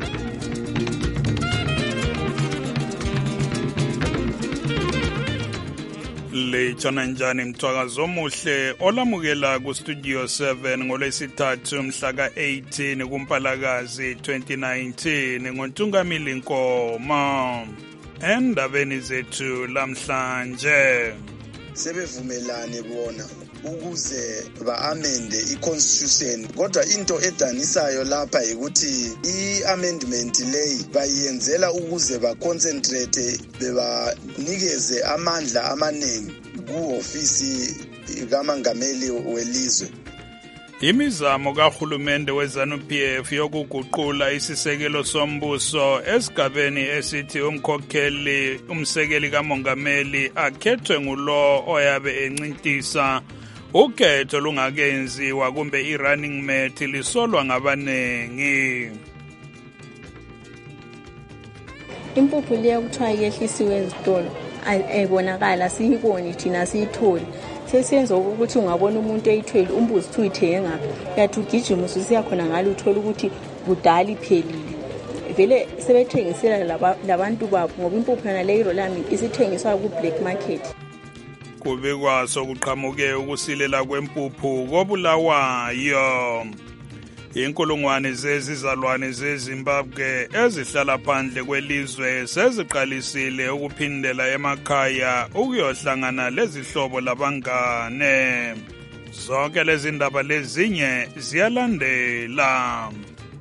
Litshona njani mthwakazo omuhle olamukela ku-Studio 7 ngolwesithathu mhla ka-18 kuMpalakazi 2019 ngoNtungamili Nkoma. Endabeni zethu lamhlanje sebevumelane bona ukuze ba-amende i-constitution, kodwa into edanisayo lapha yikuthi i-amendment leyi bayiyenzela ukuze baconcentrate bebanikeze amandla amaningi ku-ofisi kamongameli welizwe. Imizamo kahulumende weZANU-PF yokuguqula isisekelo sombuso esigabeni esithi umsekeli kamongameli akhethwe ngulo oyabe encintisa ukhetho lungakenziwa kumbe i-running mate lisolwa ngabanengi. Impuphu leyo kuthiwa yehlisiwe ezitolo ayibonakala siyiboni thina siyitholi. Sesiyenza ukuthi ungabona umuntu eyithwele umbuzi uthi uyithenge ngaphi yathi ugijima ususiya khona ngalo uthola ukuthi kudala iphelile. Vele sebethengisela labantu babo ngoba impuphu yana leyo lami isithengiswa ku-black market. Kubikwa sokuqhamuke ukusilela kwempuphu koBulawayo. Inkulungwane zezizalwane zeZimbabwe ezihlala phandle kwelizwe seziqalisile ukuphindela emakhaya ukuyohlangana lezihlobo labangane. Zonke lezi ndaba lezinye ziyalandela.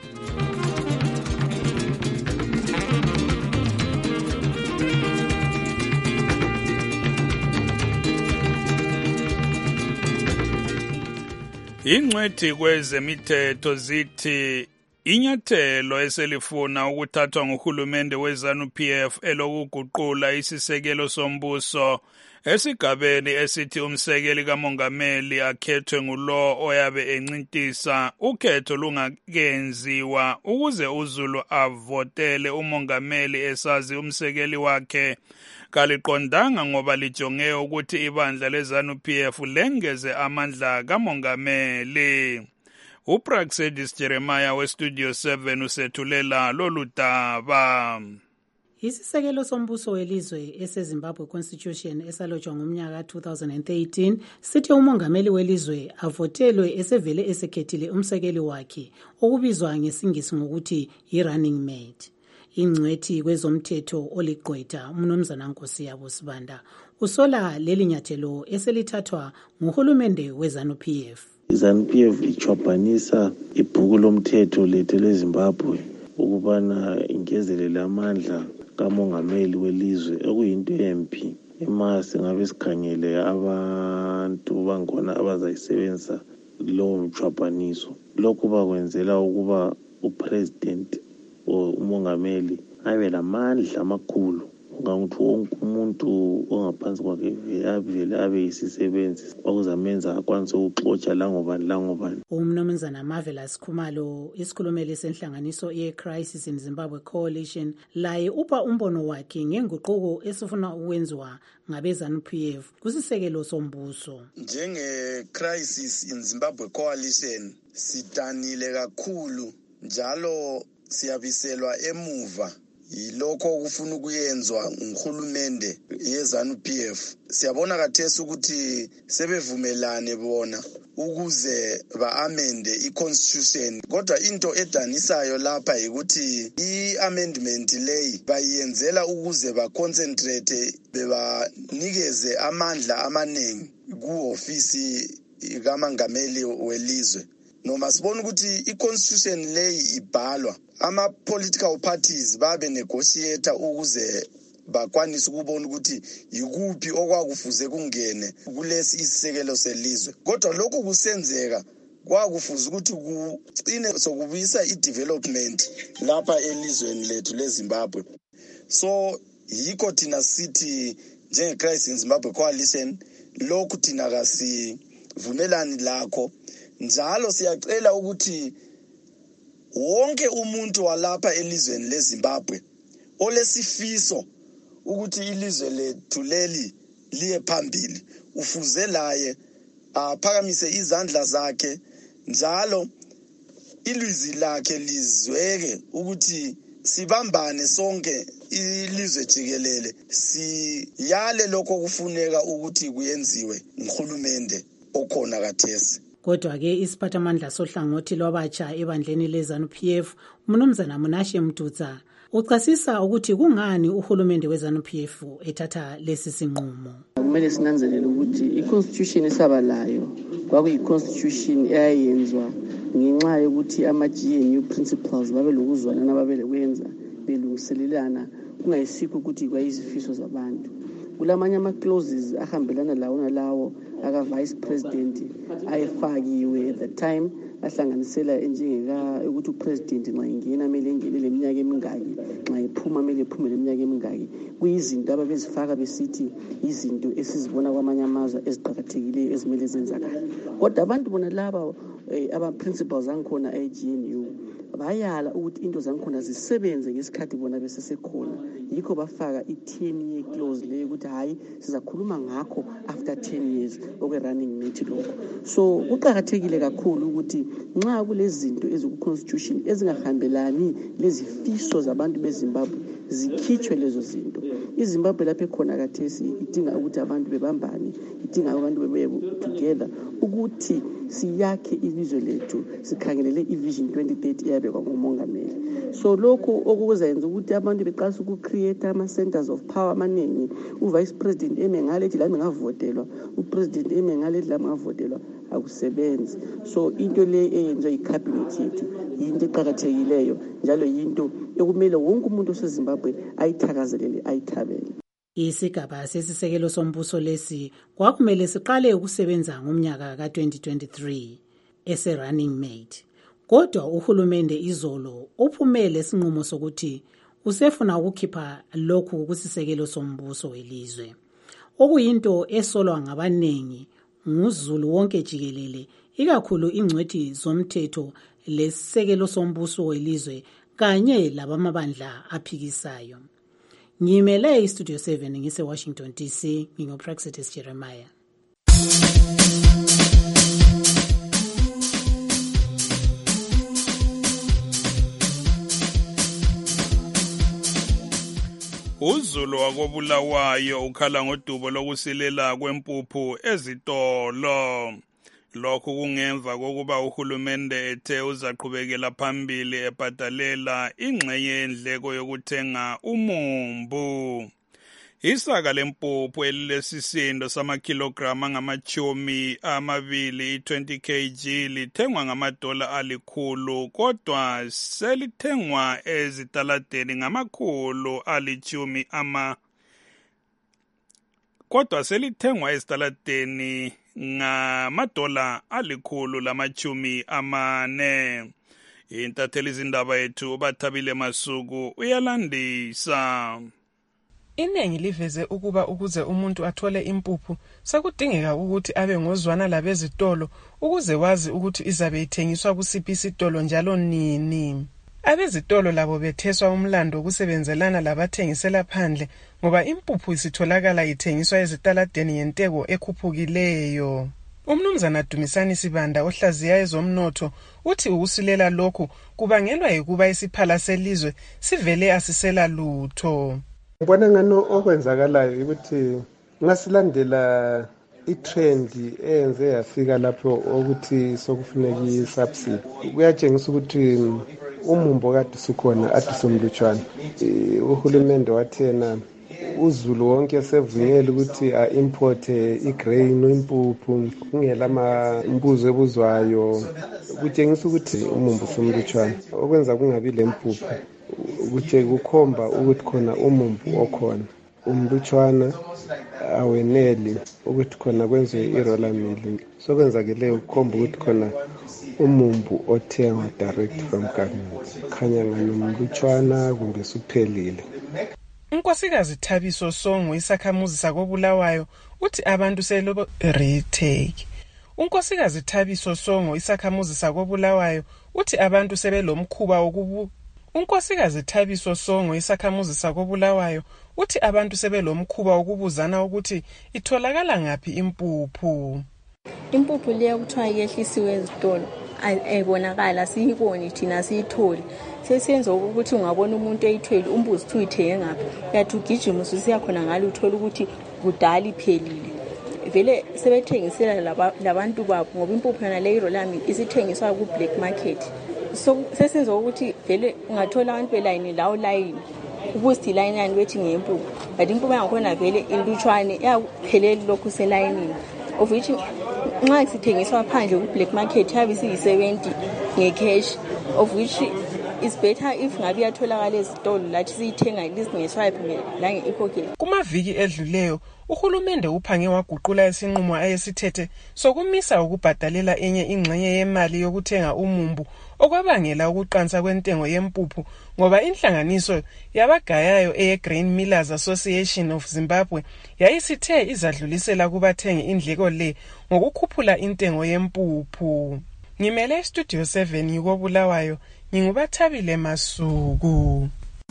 Ingcwethi kwezemithetho zithi inyathelo eselifuna ukuthathwa nguhulumende weZANU-PF elokuguqula isisekelo sombuso esigabeni esithi umsekeli kamongameli akhethwe ngulo oyabe encintisa ukhetho lungakenziwa ukuze uZulu avotele umongameli esazi umsekeli wakhe kaliqondanga ngoba lijonge ukuthi ibandla leZANU-PF lengeze amandla kamongameli. uPraxedis Jeremiah weStudio 7 usethulela lolu daba. Isisekelo sombuso welizwe eseZimbabwe Constitution esalotshwa ngomnyaka 2013 sithi umongameli welizwe avotelwe esevele esekhethile umsekeli wakhe okubizwa ngesingisi ngokuthi i-running mate. Ingcwethi kwezomthetho oligqwetha umnumzana Nkosiyabo Sibanda usola leli nyathelo eselithathwa nguhulumende weZANU-PF. iZANU-PF ichwabanisa ibhuku lomthetho lethu leZimbabwe ukubana ingezelele amandla kamongameli welizwe okuyinto empi emase ngabe sikhangele abantu bangona abazayisebenzisa lowo mchwabaniso. Lokhu bakwenzela ukuba upresident umongameli abe lamandla amakhulu ngokuthi wonke umuntu ongaphansi kwakhe vele abe yisisebenzi okuzamenza akwanise ukuxotsha langobani. Umnumzana Marvelous Khumalo isikhulumeli senhlanganiso ye-Crisis in Zimbabwe Coalition laye upha umbono wakhe ngenguquko esifuna ukwenziwa ngabeZANU-PF kusisekelo sombuso. Njenge-Crisis in Zimbabwe Coalition sidanile kakhulu njalo siyabiselwa emuva yilokho okufuna ukuyenzwa nguhulumende yeZANU-PF. Siyabona kathesi ukuthi sebevumelane bona ukuze ba-amende i-constitution, kodwa into edanisayo lapha yikuthi i-amendment leyi bayiyenzela ukuze baconcentrate bebanikeze amandla amaningi ku-ofisi kamongameli welizwe. Noma sibona ukuthi i-constitution leyi ibhalwa ama-political parties babe negotiator ukuze bakwanise ukubona ukuthi yikuphi okwakufuze kungene kulesi isisekelo selizwe. Kodwa lokhu kusenzeka kwakufuze ukuthi kucine sokubuyisa i-development lapha elizweni lethu leZimbabwe. So yikho thina sithi njenge-Crisis in Zimbabwe Coalition lokhu thina siyavumelani lakho. Njalo siyacela ukuthi wonke umuntu walapha elizweni leZimbabwe olesifiso ukuthi ilizwe lethu leli liye phambili ufuze laye aphakamise izandla zakhe, njalo ilizwi lakhe lizweke ukuthi sibambane sonke ilizwe jikelele siyale lokho kufuneka ukuthi kuyenziwe nguhulumende okhona kathesi. Kodwa-ke isiphathamandla sohlangothi lwabatsha ebandleni leZANU-PF uMnumzana Munashe Mdudza uchasisa ukuthi kungani uhulumende weZANU-PF ethatha lesi sinqumo. Kumele sinanzelele ukuthi i-constitution esabalayo kwakuyi-constitution eyayenzwa ngenxa yokuthi ama-GNU principles babe lokuzwana nababelekwenza belungiselelana kungayisikho ukuthi kwayizifiso zabantu. Kulamanye ama-clauses ahambelana lawo nalawo aka-vice president ayefakiwe at the time ahlanganisela njengeka ukuthi upresident nxa ingena kumele engene leminyaka emingaki, nxa iphuma kumele iphume leminyaka emingaki. Kuyizinto ababezifaka besithi izinto esizibona kwamanye amazwe eziqakathekileyo ezimele zenzakale. Kodwa abantu bona laba aba-principles angikhona e-GNU bayala ukuthi into zangikhona zisebenze ngesikhathi bona besesekhona. Yikho bafaka i-10-year clause leyo ukuthi hayi sizakhuluma ngakho after 10 years okwe-running mate lokho. So kuqakathekile kakhulu ukuthi nxa kulezinto eziku-constitution ezingahambelani lezifiso zabantu beZimbabwe zikhitshwe lezo zinto. iZimbabwe lapho ekhona kathesi idinga ukuthi abantu bebambane, idinga abantu bebe together ukuthi siyakhe ilizwe lethu sikhangelele i-vision 2030 eyabekwa ngumongameli. So lokho okuzayenza ukuthi abantu beqalisa uku-create ama-centers of power amaningi. U-vice president emengalethi lami ngavotelwa, upresident emengalethi lami ngavotelwa, akusebenzi. So into le eyenziwa yi-cabinet yethu yinto eqakathekileyo njalo yinto ekumele wonke umuntu oseZimbabwe ayithakazelele ayithabele. Isigaba sesisekelo sombuso lesi kwakumele siqale ukusebenza ngomnyaka ka-2023 ese-running mate. Kodwa uhulumende izolo uphumele sinqumo sokuthi usefuna ukukhipha lokhu kusisekelo sombuso welizwe. Okuyinto esolwa ngabaningi nguZulu wonke jikelele, ikakhulu ingcwethi zomthetho lesisekelo sombuso welizwe kanye labamabandla aphikisayo. Ngimele iStudio 7 ngise-Washington DC, ngingoPraxetis Jeremiah. uZulu wakobulawayo ukhala ngodubo lokusilela kwempuphu ezitolo. Lokhu kungemva kokuba uhulumende ethe uzaqhubekela phambili ebhadalela ingxenye yendleko yokuthenga umumbu. Isaka lempuphu elilesisindo samakilograma angama-20 20 kg lithengwa ngama$100, kodwa selithengwa ezitaladeni ngama$140. Intatheli izindaba yethu uBathabile Masuku uyalandisa. Iningi liveze ukuba ukuze umuntu athole impuphu sekudingeka ukuthi abe ngozwana labezitolo ukuze wazi ukuthi izabe ithengiswa kusiphi isitolo njalo nini. Abezitolo labo betheswa umlando wokusebenzelana labathengisela phandle ngoba impuphu isitholakala ithengiswa ezitaladeni yenteko ekhuphukileyo. Umnumzana Dumisani Sibanda ohlaziya ezomnotho uthi ukusilela lokhu kubangelwa yikuba isiphala selizwe sivele asisela lutho. Ngibona ngani okwenzakalayo ukuthi ngasilandela i-trend eyenze yafika lapho ukuthi sokufuneka i-subsidy. Kuyatshengisa ukuthi umumbo kade sukhona ade somlutshwana. Uhulumende wathi yena uZulu wonke sevunyelwe ukuthi a-importe igrain impuphu kungela amambuzo ebuzwayo. Kutshengisa ukuthi umumbo somlutshwana okwenza kungabi le mpuphu ukuthi kukhomba ukuthi khona umumbu okhona umlutshwana aweneli ukuthi khona kwenziwe i-roller milling. Sokwenzakeleyo ukukhomba ukuthi khona umumbu othengwa direct from government. Khanya ngani umlutshwana kumbe suphelile. Unkosikazi Thabiso Songo isakhamuzi sakobulawayo uthi abantu selo retake. unkosikazi Thabiso Songo isakhamuzi sakoBulawayo uthi abantu sebelomkhuba unkosikazi Thabiso Songo isakhamuzi sakoBulawayo uthi abantu sebelomkhuba ukubuzana ukuthi itholakala ngapi impuphu. Impuphu leyo kuthiwa yehlisiwe ezitolo ayibonakala siyiboni thina siyitholi. Sesenza ukuthi ungabona umuntu eyithwele umbuzi uthi uyithenge ngaphi yathi ugijima ususiya khona ngalo uthola ukuthi kudala iphelile. Vele sebethengisela labantu babo ngoba impuphu yona leyo rolami isithengiswa ku black market. So sesenza ukuthi vele ungathola abantu belayini lawo layini ubuthi line yani bethi ngempuphu but impuphu yangakhona vele intutshwane yapheleli lokhu selayinini of which nxa sithengiswa phandle ku black market yabe siyi70 ngecash of which is better if ngabe yatholakala ezitolo lathi siyithenga lisingeswipe la ngepocket. Kumaviki edluleyo uhulumende uphange waguqula isinqumo ayesithethe sokumisa ukubhadalela enye ingxenye yemali yokuthenga umumbu okwabangela ukuqansa kwentengo yempuphu ngoba inhlanganiso yabagayayo eGrain Millers Association of Zimbabwe yayisithe izadlulisela kubathengi indleko le ngokukhuphula intengo yempuphu. Ngimele Studio 7 ngikoBulawayo ngingubathabile Masuku.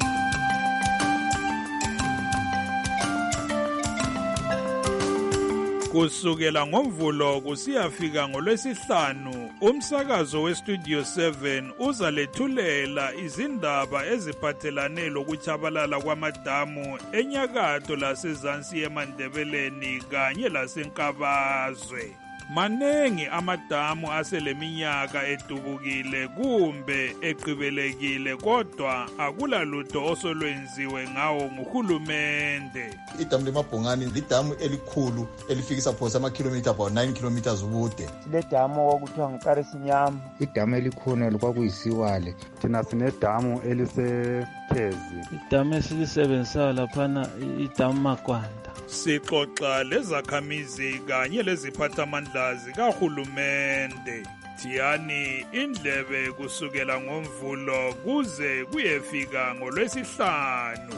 Kusukela ngoMvulo kusiyafika ngoLwesihlanu umsakazo weStudio 7 uzalethulela izindaba eziphathelane lokuchabalala kwamadamu enyakatho lasezansi eMandebeleni kanye laseNkabazwe. Manengi amadamu aseleminyaka edubukile kumbe eqibelekile kodwa akulalutho osolwenziwe ngawo nguhulumende. Idamu leMabhongani lidamu elikhulu elifikisa phosa amakhilomitha about 9 kilometers ubude. Sinedamu okuthiwa nguKarisinyama. Idamu elikhulu likwakuyisiwale. Thina sinedamu eliseKhezi. Idamu esilisebenzisayo laphana idamu Makwanda. Sixoxa lezakhamizi kanye leziphathamandla zikahulumende. Thiyani indlebe kusukela ngoMvulo kuze kuyefika ngoLwesihlanu.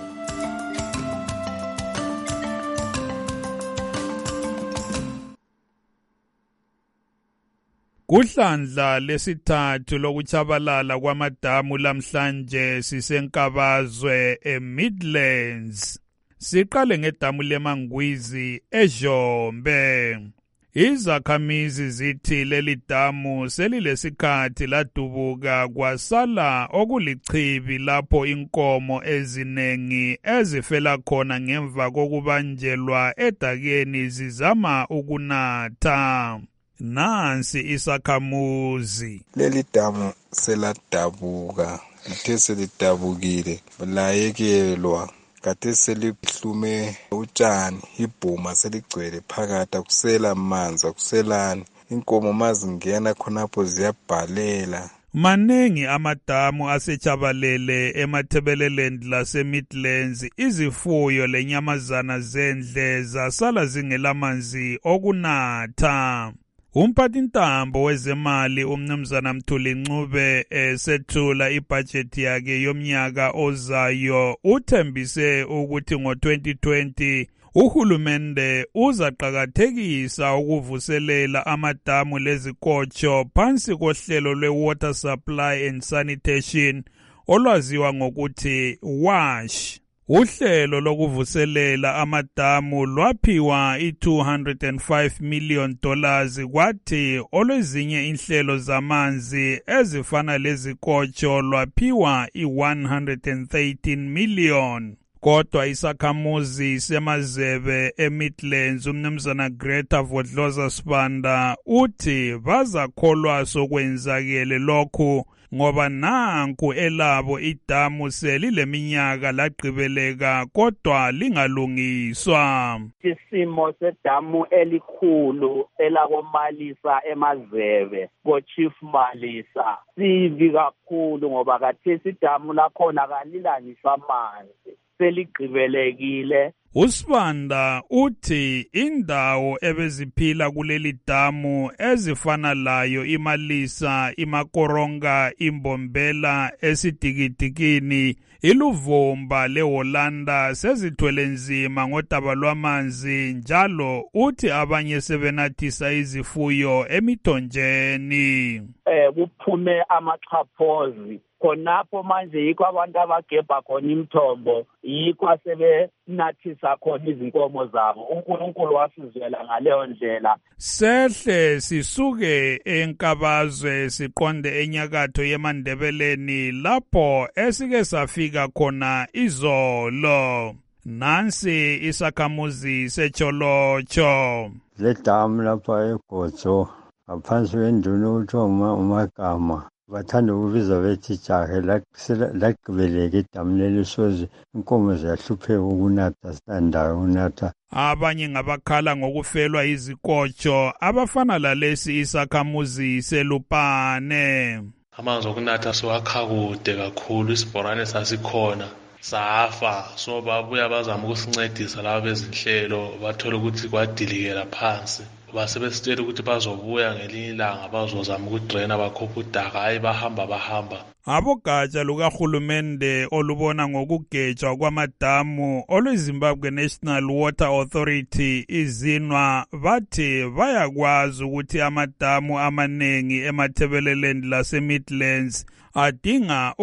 Kuhlandla lesithathu lokuchabalala kwamadamu lamhlanje siseNkabazwe eMidlands. Siqale ngedamu leMangwizi eJombe. Izakhamizi zithi leli damu selilesikhathi ladubuka kwasala okulichibi lapho inkomo ezinengi ezifela khona ngemva kokubanjelwa edakeni zizama ukunatha. Nansi isakhamuzi. Leli damu seladabuka, lithe selidabukile, layekelwa. Kade selihlume utshani, ibhuma seligcwele phakathi akusela amanzi akuselani. Inkomo mazingena khonapho ziyabhalela. Manengi amadamu asechabalele eMathebeleland laseMidlands. Izifuyo lenyamazana zendle zasala zingelamanzi okunatha. Umphathintambo wezemali umnumzana Mthuli Ncube esethula ibhajethi yakhe yomnyaka ozayo uthembise ukuthi ngo-2020 uhulumende uzaqakathekisa ukuvuselela amadamu lezikotsho phansi kohlelo lwe-Water Supply and Sanitation olwaziwa ngokuthi WASH. Uhlelo lokuvuselela amadamu lwaphiwa $205 million kwathi olwezinye inhlelo zamanzi ezifana lezikotsho lwaphiwa $113 million. Kodwa isakhamuzi semazebe eMidlands umnumzana Greta Vodloza Sibanda uthi bazakholwa sokwenzakele lokhu ngoba nanku elabo idamu selileminyaka lagqibeleka kodwa lingalungiswa. Isimo sedamu elikhulu elakoMalisa emazebe koChief Malisa sibi kakhulu ngoba kathesi idamu lakhona kalilangiswa amanzi seligqibelekile. uSibanda uthi indawo ebeziphila kuleli damu ezifana layo iMalisa, iMakoronga, iMbombela, eSidikidikini, iLuvumba leHolanda sezithwele nzima ngodaba lwamanzi, njalo uthi abanye sebenathisa izifuyo emithonjeni. Kuphume amaxhaphozi khonapho manje yikho abantu abagebha khona imithombo, yikho asebenathisa khona izinkomo zabo. uNkulunkulu wasizwela ngaleyo ndlela. Sehle sisuke eNkabazwe siqonde enyakatho yeMandebeleni lapho esike safika khona izolo. Nansi isakhamuzi seCholocho. Le damu lapha eGotso ngaphansi kwenduna okuthiwa uMagama, bathanda ukubiza bethi jahe lagqibeleka idamu leli soze inkomo ziyahlupheka ukunatha silandayo ukunatha. Abanye ngabakhala ngokufelwa izikotsho abafana lalesi isakhamuzi seLupane. Amanzi okunatha siwakha kude kakhulu, isibhorane sasikhona safa, so babuya bazama ukusincedisa laba bezinhlelo, bathola ukuthi kwadilikela phansi. Basebesitshela ukuthi bazobuya ngelinye ilanga bazozama ukudraina bakhopha udaka, hayi bahamba. Abogatsha lukahulumende olubona ngokugejwa kwamadamu olweZimbabwe National Water Authority izinwa bathi bayakwazi ukuthi amadamu amanengi eMatabeleland laseMidlands adinga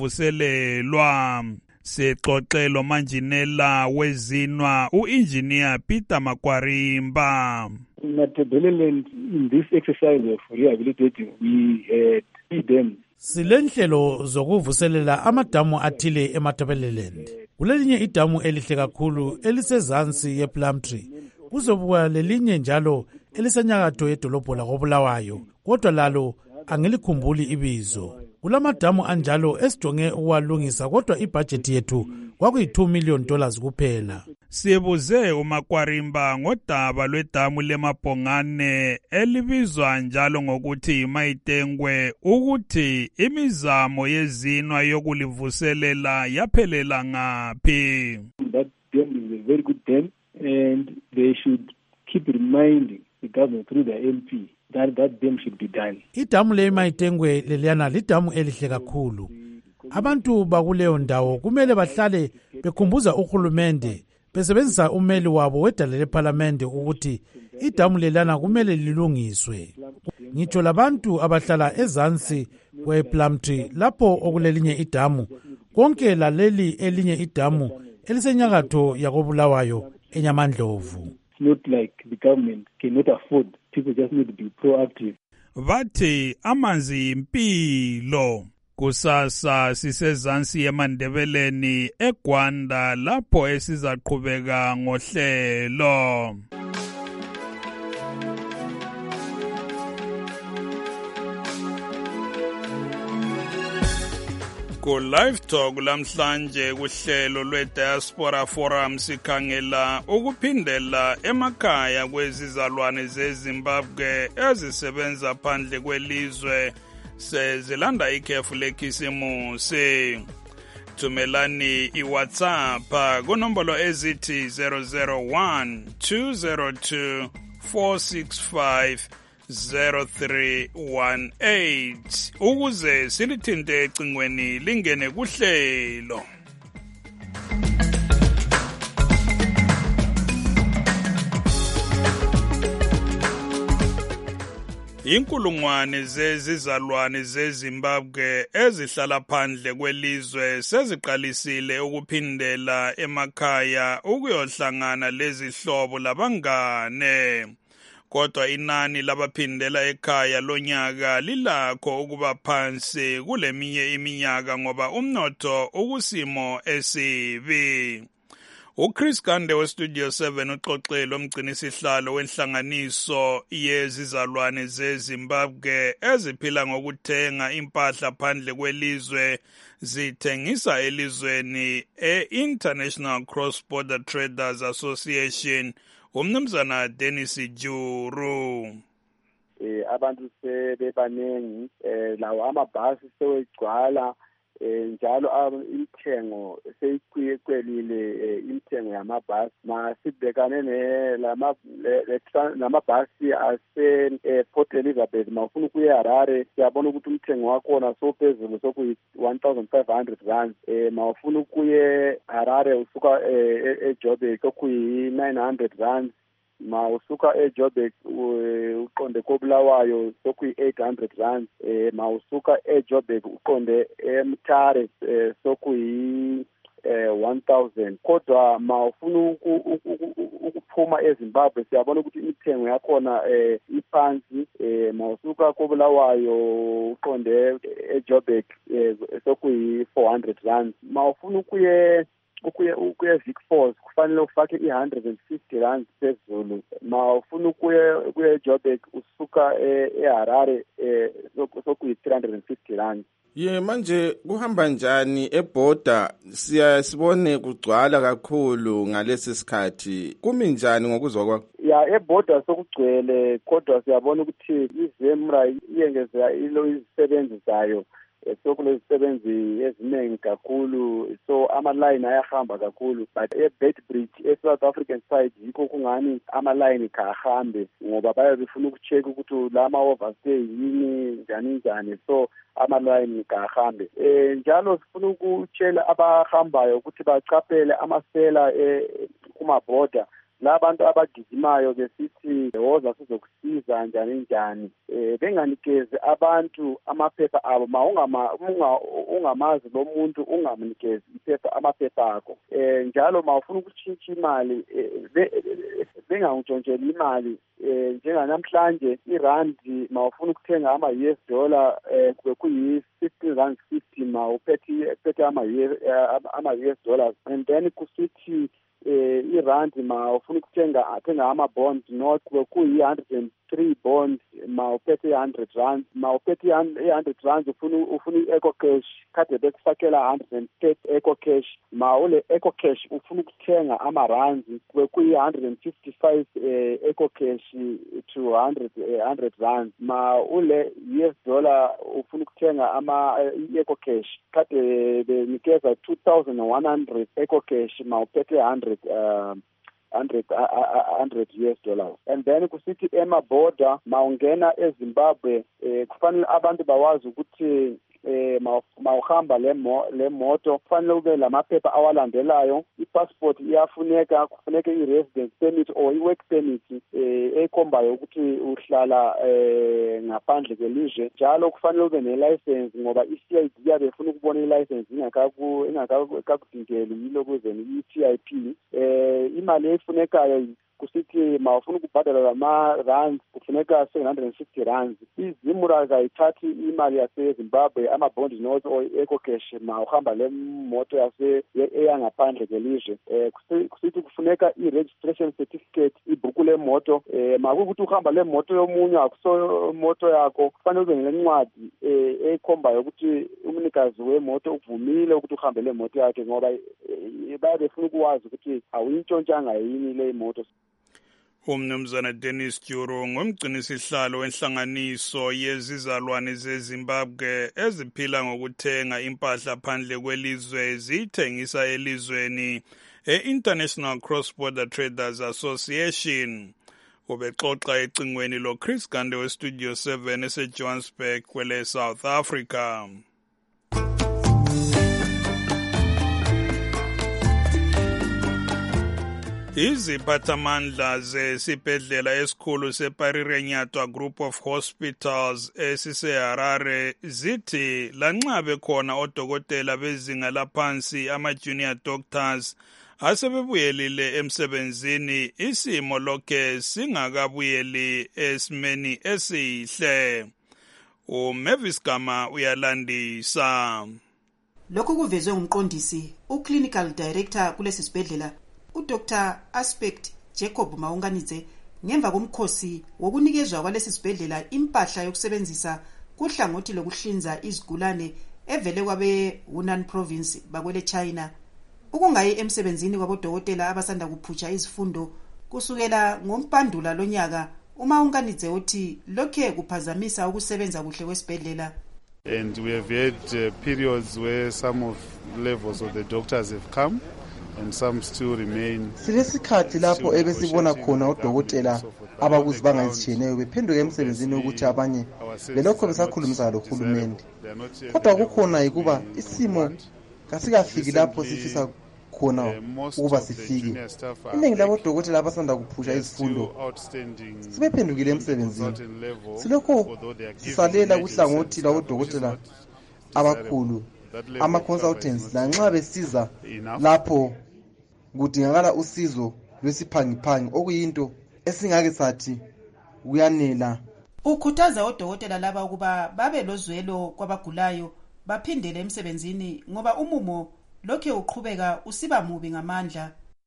ukuvuselelwa. Sexoxelo manjinela wezinwa uengineer Peter Makwarimba. Matabeleland, in this exercise of rehabilitating, we had 3 dams. Silenhlelo zokuvuselela amadamu athile eMatabeleland. Kulelinye idamu elihle kakhulu elisezansi yePlumtree. Kuzobuka lelinye njalo elisenyakatho yedolobho lakoBulawayo, kodwa lalo angilikhumbuli ibizo. Kulamadamu anjalo esijonge ukuwalungisa, kodwa ibhajethi yethu kwakuyi$2 million kuphela. Sibuze uMakwarimba ngodaba lwedamu leMabhongane elibizwa njalo ngokuthi iMayitengwe ukuthi imizamo yezinwa yokulivuselela yaphelela ngaphi. That dam is a very good dam and they should keep reminding the government through the MP that dam should be done. Idamu leMayitengwe leliyana lidamu elihle kakhulu. Abantu bakuleyo ndawo kumele bahlale bekhumbuza uhulumende besebenzisa umeli wabo wedala leParliament ukuthi idamu lelana kumele lilungiswe. Ngitsho labantu abahlala ezansi kwePlumtree lapho okulelinye idamu, konke laleli elinye idamu elisenyakatho yakoBulawayo eNyamandlovu. It's not like the government cannot afford. People just need to be proactive. Bathi amanzi impilo. Kusasa sisezansi yeMandebeleni eGwanda lapho esizaqhubeka ngohlelo. Ku live talk lamhlanje kuhlelo lweDiaspora Forum sikhangela ukuphindela emakhaya kwezizalwane zeZimbabwe ezisebenza phandle kwelizwe sezilanda ikhefu lekhisimusi. Thumelani iWhatsApp kunombolo ezithi 001 202 465 0318 ukuze silithinte ecingweni lingene kuhlelo. Inkulungwane zezizalwane zeZimbabwe ezihlala phandle kwelizwe seziqalisile ukuphindela emakhaya ukuyohlangana lezihlobo labangane. Kodwa inani labaphindela ekhaya lonyaka lilakho ukuba phansi kuleminye iminyaka ngoba umnotho ukusimo esibi. uChris Gande weStudio 7 uxoxelo omgcinisihlalo wenhlanganiso yezizalwane zeZimbabwe eziphila ngokuthenga impahla phandle kwelizwe zithengisa elizweni e-International Cross Border Traders Association. Umnumzana Dennis Juru. Abantu sebebanengi lawo amabhasi sewegcwala njalo imithengo seyikwelile imithengo yamabhasi masibhekane namabhasi ase-Port Elizabeth mawufuna ukuya eHarare siyabona ukuthi umthengo wakhona sophezulu sokuyi-1,500 rand mawufuna ukuya eHarare usuka eJoburg sokuyi-900 rand mawusuka eJoburg uqonde koBulawayo sokuyi-800 rand mawusuka eJoburg uqonde eMtare sokuyi 1000 kodwa mawufuna ukuphuma eZimbabwe siyabona ukuthi imithengo yakhona iphansi mawusuka koBulawayo uqonde eJoburg sokuyi 400 rand mawufuna ukuya Vic-Falls kufanele ufake i-150 rand phezulu mawufuna ukuya eJoburg usuka eHarare sokuyi-350 rand. Manje kuhamba njani eborder sibone kugcwala kakhulu ngalesi sikhathi kumi njani ngokuzwa kwakho? Eborder sokugcwele kodwa siyabona ukuthi iZEMRA iyengeza izisebenzi zayo sokulezisebenzi eziningi kakhulu so ama-line ayahamba kakhulu but eBedbridge e-South African side yikho kungani ama-line kahambe ngoba bayabefuna ukucheck ukuthi la ma-overstay yini njani so ama-line kahambe njalo sifuna ukutshela abahambayo ukuthi baqaphele amasela kuma-border labantu abagijimayo besithi woza sizokusiza njani benganikeze abantu amaphepha abo ungamazi lo muntu ungamnikezi amaphepha akho njalo mawufuna ukutshintsha imali bengantshontsheli imali njenganamhlanje irandi mawufuna ukuthenga ama-US dollar kube kuyi-15 rand 50 mawuphethe ama-US dollars and then kusithi irandi mawufuna ukuthenga ama-bond note kube kuyi-103 bond mawuphethe i-100 rand mawuphethe i-100 rand ufuna i-eco cash kade bekufakela 130 eco cash mawule eco cash ufuna ukuthenga ama-rands kube kuyi-155 eco cash to 100 rand mawule US dollar ufuna ukuthenga i-eco cash kade benikeza 2,100 eco cash mawuphethe 100 US dollars and then kusithi ema-border mawungena eZimbabwe kufanele abantu bawazi ukuthi mawuhamba le moto kufanele ube lamaphepha awalandelayo i-passport iyafuneka kufuneka i-residence permit or i-work permit ekhombayo ukuthi uhlala ngaphandle kwelizwe njalo kufanele ube ne-license ngoba i-CID yabe ifuna ukubona i-license ingakakudingeli yilokuzeni i-TIP imali efunekayo kusithi mawufuna ukubhadala lama-rand kufuneka 750 rand iZEMRA kayithathi imali yaseZimbabwe ama-bond notes or eco cash mawuhamba le moto eyangaphandle kwelizwe kusithi kufuneka i-registration certificate ibhuku lemoto makukuthi uhamba le moto yomunye akuso moto yakho kufanele ube nelencwadi ekhombayo ukuthi umnikazi wemoto uvumile ukuthi uhambe le moto yakhe ngoba bayabefuna ukwazi ukuthi awuyintshontshanga yini le moto. Umnumzana Dennis Duro ngumgcinisihlalo wenhlanganiso yezizalwane zeZimbabwe eziphila ngokuthenga impahla phandle kwelizwe zithengisa elizweni e-International Cross-Border Traders Association. Ubexoxa ecingweni lo Chris Gande weStudio 7 eseJohannesburg kwele South Africa. Iziphathamandla zesibhedlela esikhulu seParirenyatwa Group of Hospitals esiseHarare zithi lanxa bekhona odokotela bezinga laphansi ama-junior doctors asebebuyelile emsebenzini isimo lokhe singakabuyeli esimeni esihle. uMavis Gama uyalandisa. Lokhu kuvezwe ngumqondisi uClinical Director kulesi sibhedlela uDr. Aspect Jacob Maunganidze ngemva komkhosi wokunikezwa kwalesi sibhedlela impahla yokusebenzisa kuhlangothi lokuhlinza izigulane evele kwabe Hunan Province bakwele China. Ukungayi emsebenzini kwabodokotela abasanda kuphutsha izifundo kusukela ngoMpandula lonyaka uMaunganidze uthi lokhe kuphazamisa ukusebenza kuhle kwesibhedlela. And we have had periods where some of levels of the doctors have come and some still remain. Silesikhathi lapho ebesibona khona odokotela abakuzibanga ezitshiyeneyo bephenduka emsebenzini ukuthi abanye belokho besakhulumisana lohulumende. Kodwa kukhona ukuba isimo kasikafiki lapho sifisa khona ukuba sifike. Iningi labodokotela abasanda kuphusha izifundo sebephendukile emsebenzini. Silokho sisalela kuhlangothi labodokotela abakhulu, ama-consultants, lanxa besiza lapho kudingakala usizo lwesiphangiphangi okuyinto esingake sathi kuyanela. Ukhuthaza odokotela laba ukuba babe lozwelo kwabagulayo baphindele emsebenzini ngoba umumo lokhe uqhubeka usiba mubi ngamandla.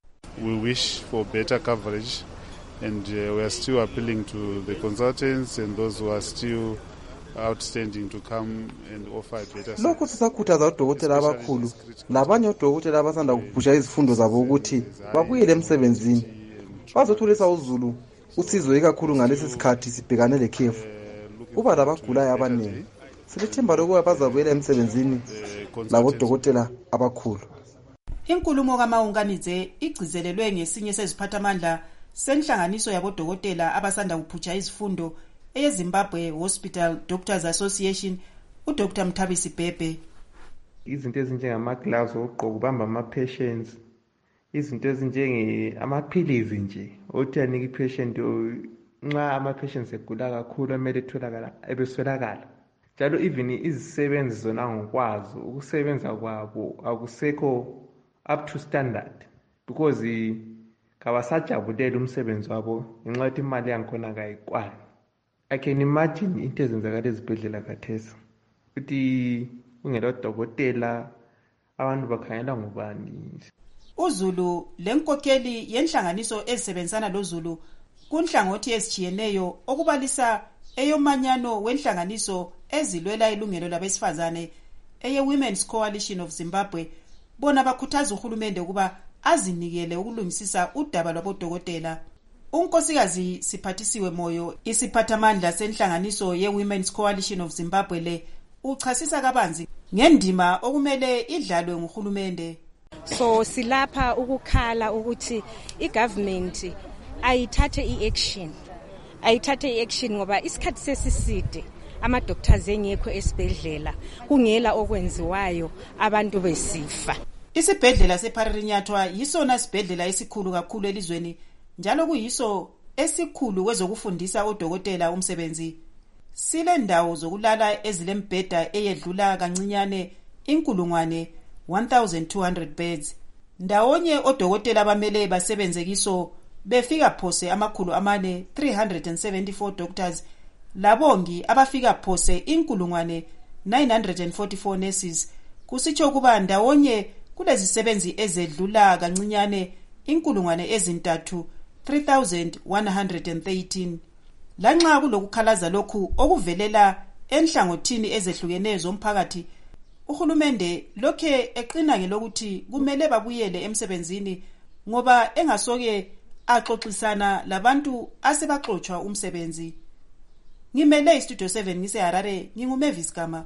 We wish for better coverage and we are still appealing to the consultants and those who are still outstanding to come and offer a better. Lokho sisakhuthaza odokotela abakhulu labanye odokotela abasanda kuphusha izifundo zabo ukuthi babuyele emsebenzini bazothulisa uzulu usizo ikakhulu ngalesi sikhathi sibhekane lekhefu. Kuba labagulayo abaningi silethemba lokuba bazabuyela emsebenzini labodokotela abakhulu. Inkulumo kaMaunganidze igcizelelwe ngesinye seziphathamandla senhlanganiso yabodokotela abasanda kuphutsha izifundo eZimbabwe Hospital Doctors Association, uDr Mthabisi Bhebhe. Izinto ezinjengama-gloves okugqoka ubamba ama-patients, izinto ezinjenge amaphilizi nje othi anike i-patient nxa ama-patients egula kakhulu amele ebeswelakala. Njalo even izisebenzi zona ngokwazo ukusebenza kwabo akusekho up to standard because kabasajabulela umsebenzi wabo ngenxa yokuthi imali yankhona kayikwani. I can imagine into ezenzakala ezibhedlela khathesi ukuthi ungela dokotela abantu bakhangela ngubani. uZulu lenkokheli yenhlanganiso ezisebenzisana loZulu kunhlangothi ezitshiyeneyo okubalisa eyomanyano wenhlanganiso ezilwela ilungelo labesifazane Women's Coalition of Zimbabwe bona bakhuthaza uhulumende ukuba azinikele ukulungisisa udaba lwabodokotela. Unkosikazi Siphathisiwe Moyo, isiphathamandla senhlanganiso Women's Coalition of Zimbabwe le uchasisa kabanzi ngendima okumele idlalwe nguhulumende. So silapha ukukhala ukuthi igovernment ayithathe i-action ngoba isikhathi sesiside ama-doctors engekho esibhedlela kungela okwenziwayo abantu besifa. Isibhedlela seParirenyatwa yisona sibhedlela esikhulu kakhulu elizweni njalo kuyiso esikhulu kwezokufundisa odokotela umsebenzi. Sile ndawo zokulala ezilembheda eyedlula kancinyane 1200 beds. Ndawonye odokotela abamele basebenze kiso befika phose 374 doctors, labongi abafika phose 944 nurses. Kusitsho kuba ndawonye kulezisebenzi ezedlula kancinyane 3113. Lanxa kulokukhalaza lokhu okuvelela enhlangothini ezehlukeneyo zomphakathi, uhulumende lokhe eqina ngelokuthi kumele babuyele emsebenzini ngoba engasoke axoxisana labantu asebaxoxwa umsebenzi. Ngimele iStudio 7 ngiseHarare, nginguMavis Gama.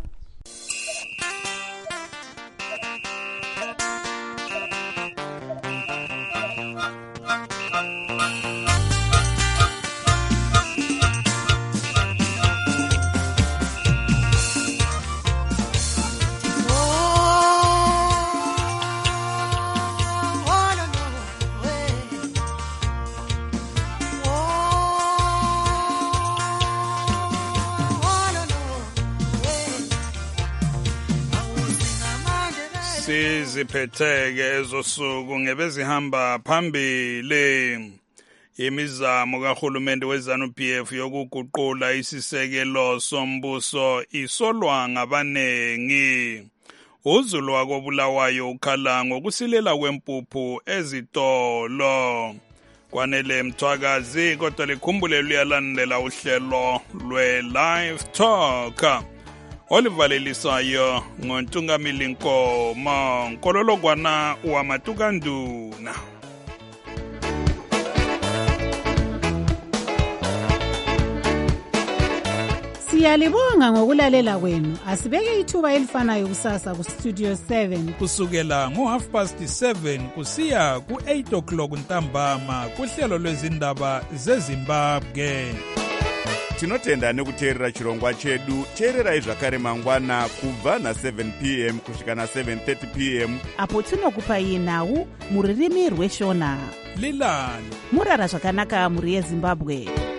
Siziphetheke ezosuku ngebezihamba phambili imizamo kahulumende weZANU-PF yokuguqula isisekelo sombuso isolwa ngabanengi. uZulu wakobulawayo ukhala ngokusilela kwempuphu ezitolo. Kwanele Mthwakazi kodwa likhumbule luyalandela uhlelo lwe-Live Talk olivalelisayo ngoNtungamili Nkomo Nkololokwana wamatukanduna. Siyalibonga ngokulalela kwenu. Asibeke ithuba elifanayo kusasa ku Studio 7 kusukela ngo7:30 kusiya ku8 o'clock ntambama kuhlelo lwezindaba zeZimbabwe. Tinotenda nekuteerera chirongwa chedu. Teererai zvakare mangwana kubva na7 p.m. kusvika na7:30 p.m. apo tinokupai nhau muririmi rweshona. Lilani murara zvakanaka muri yeZimbabwe.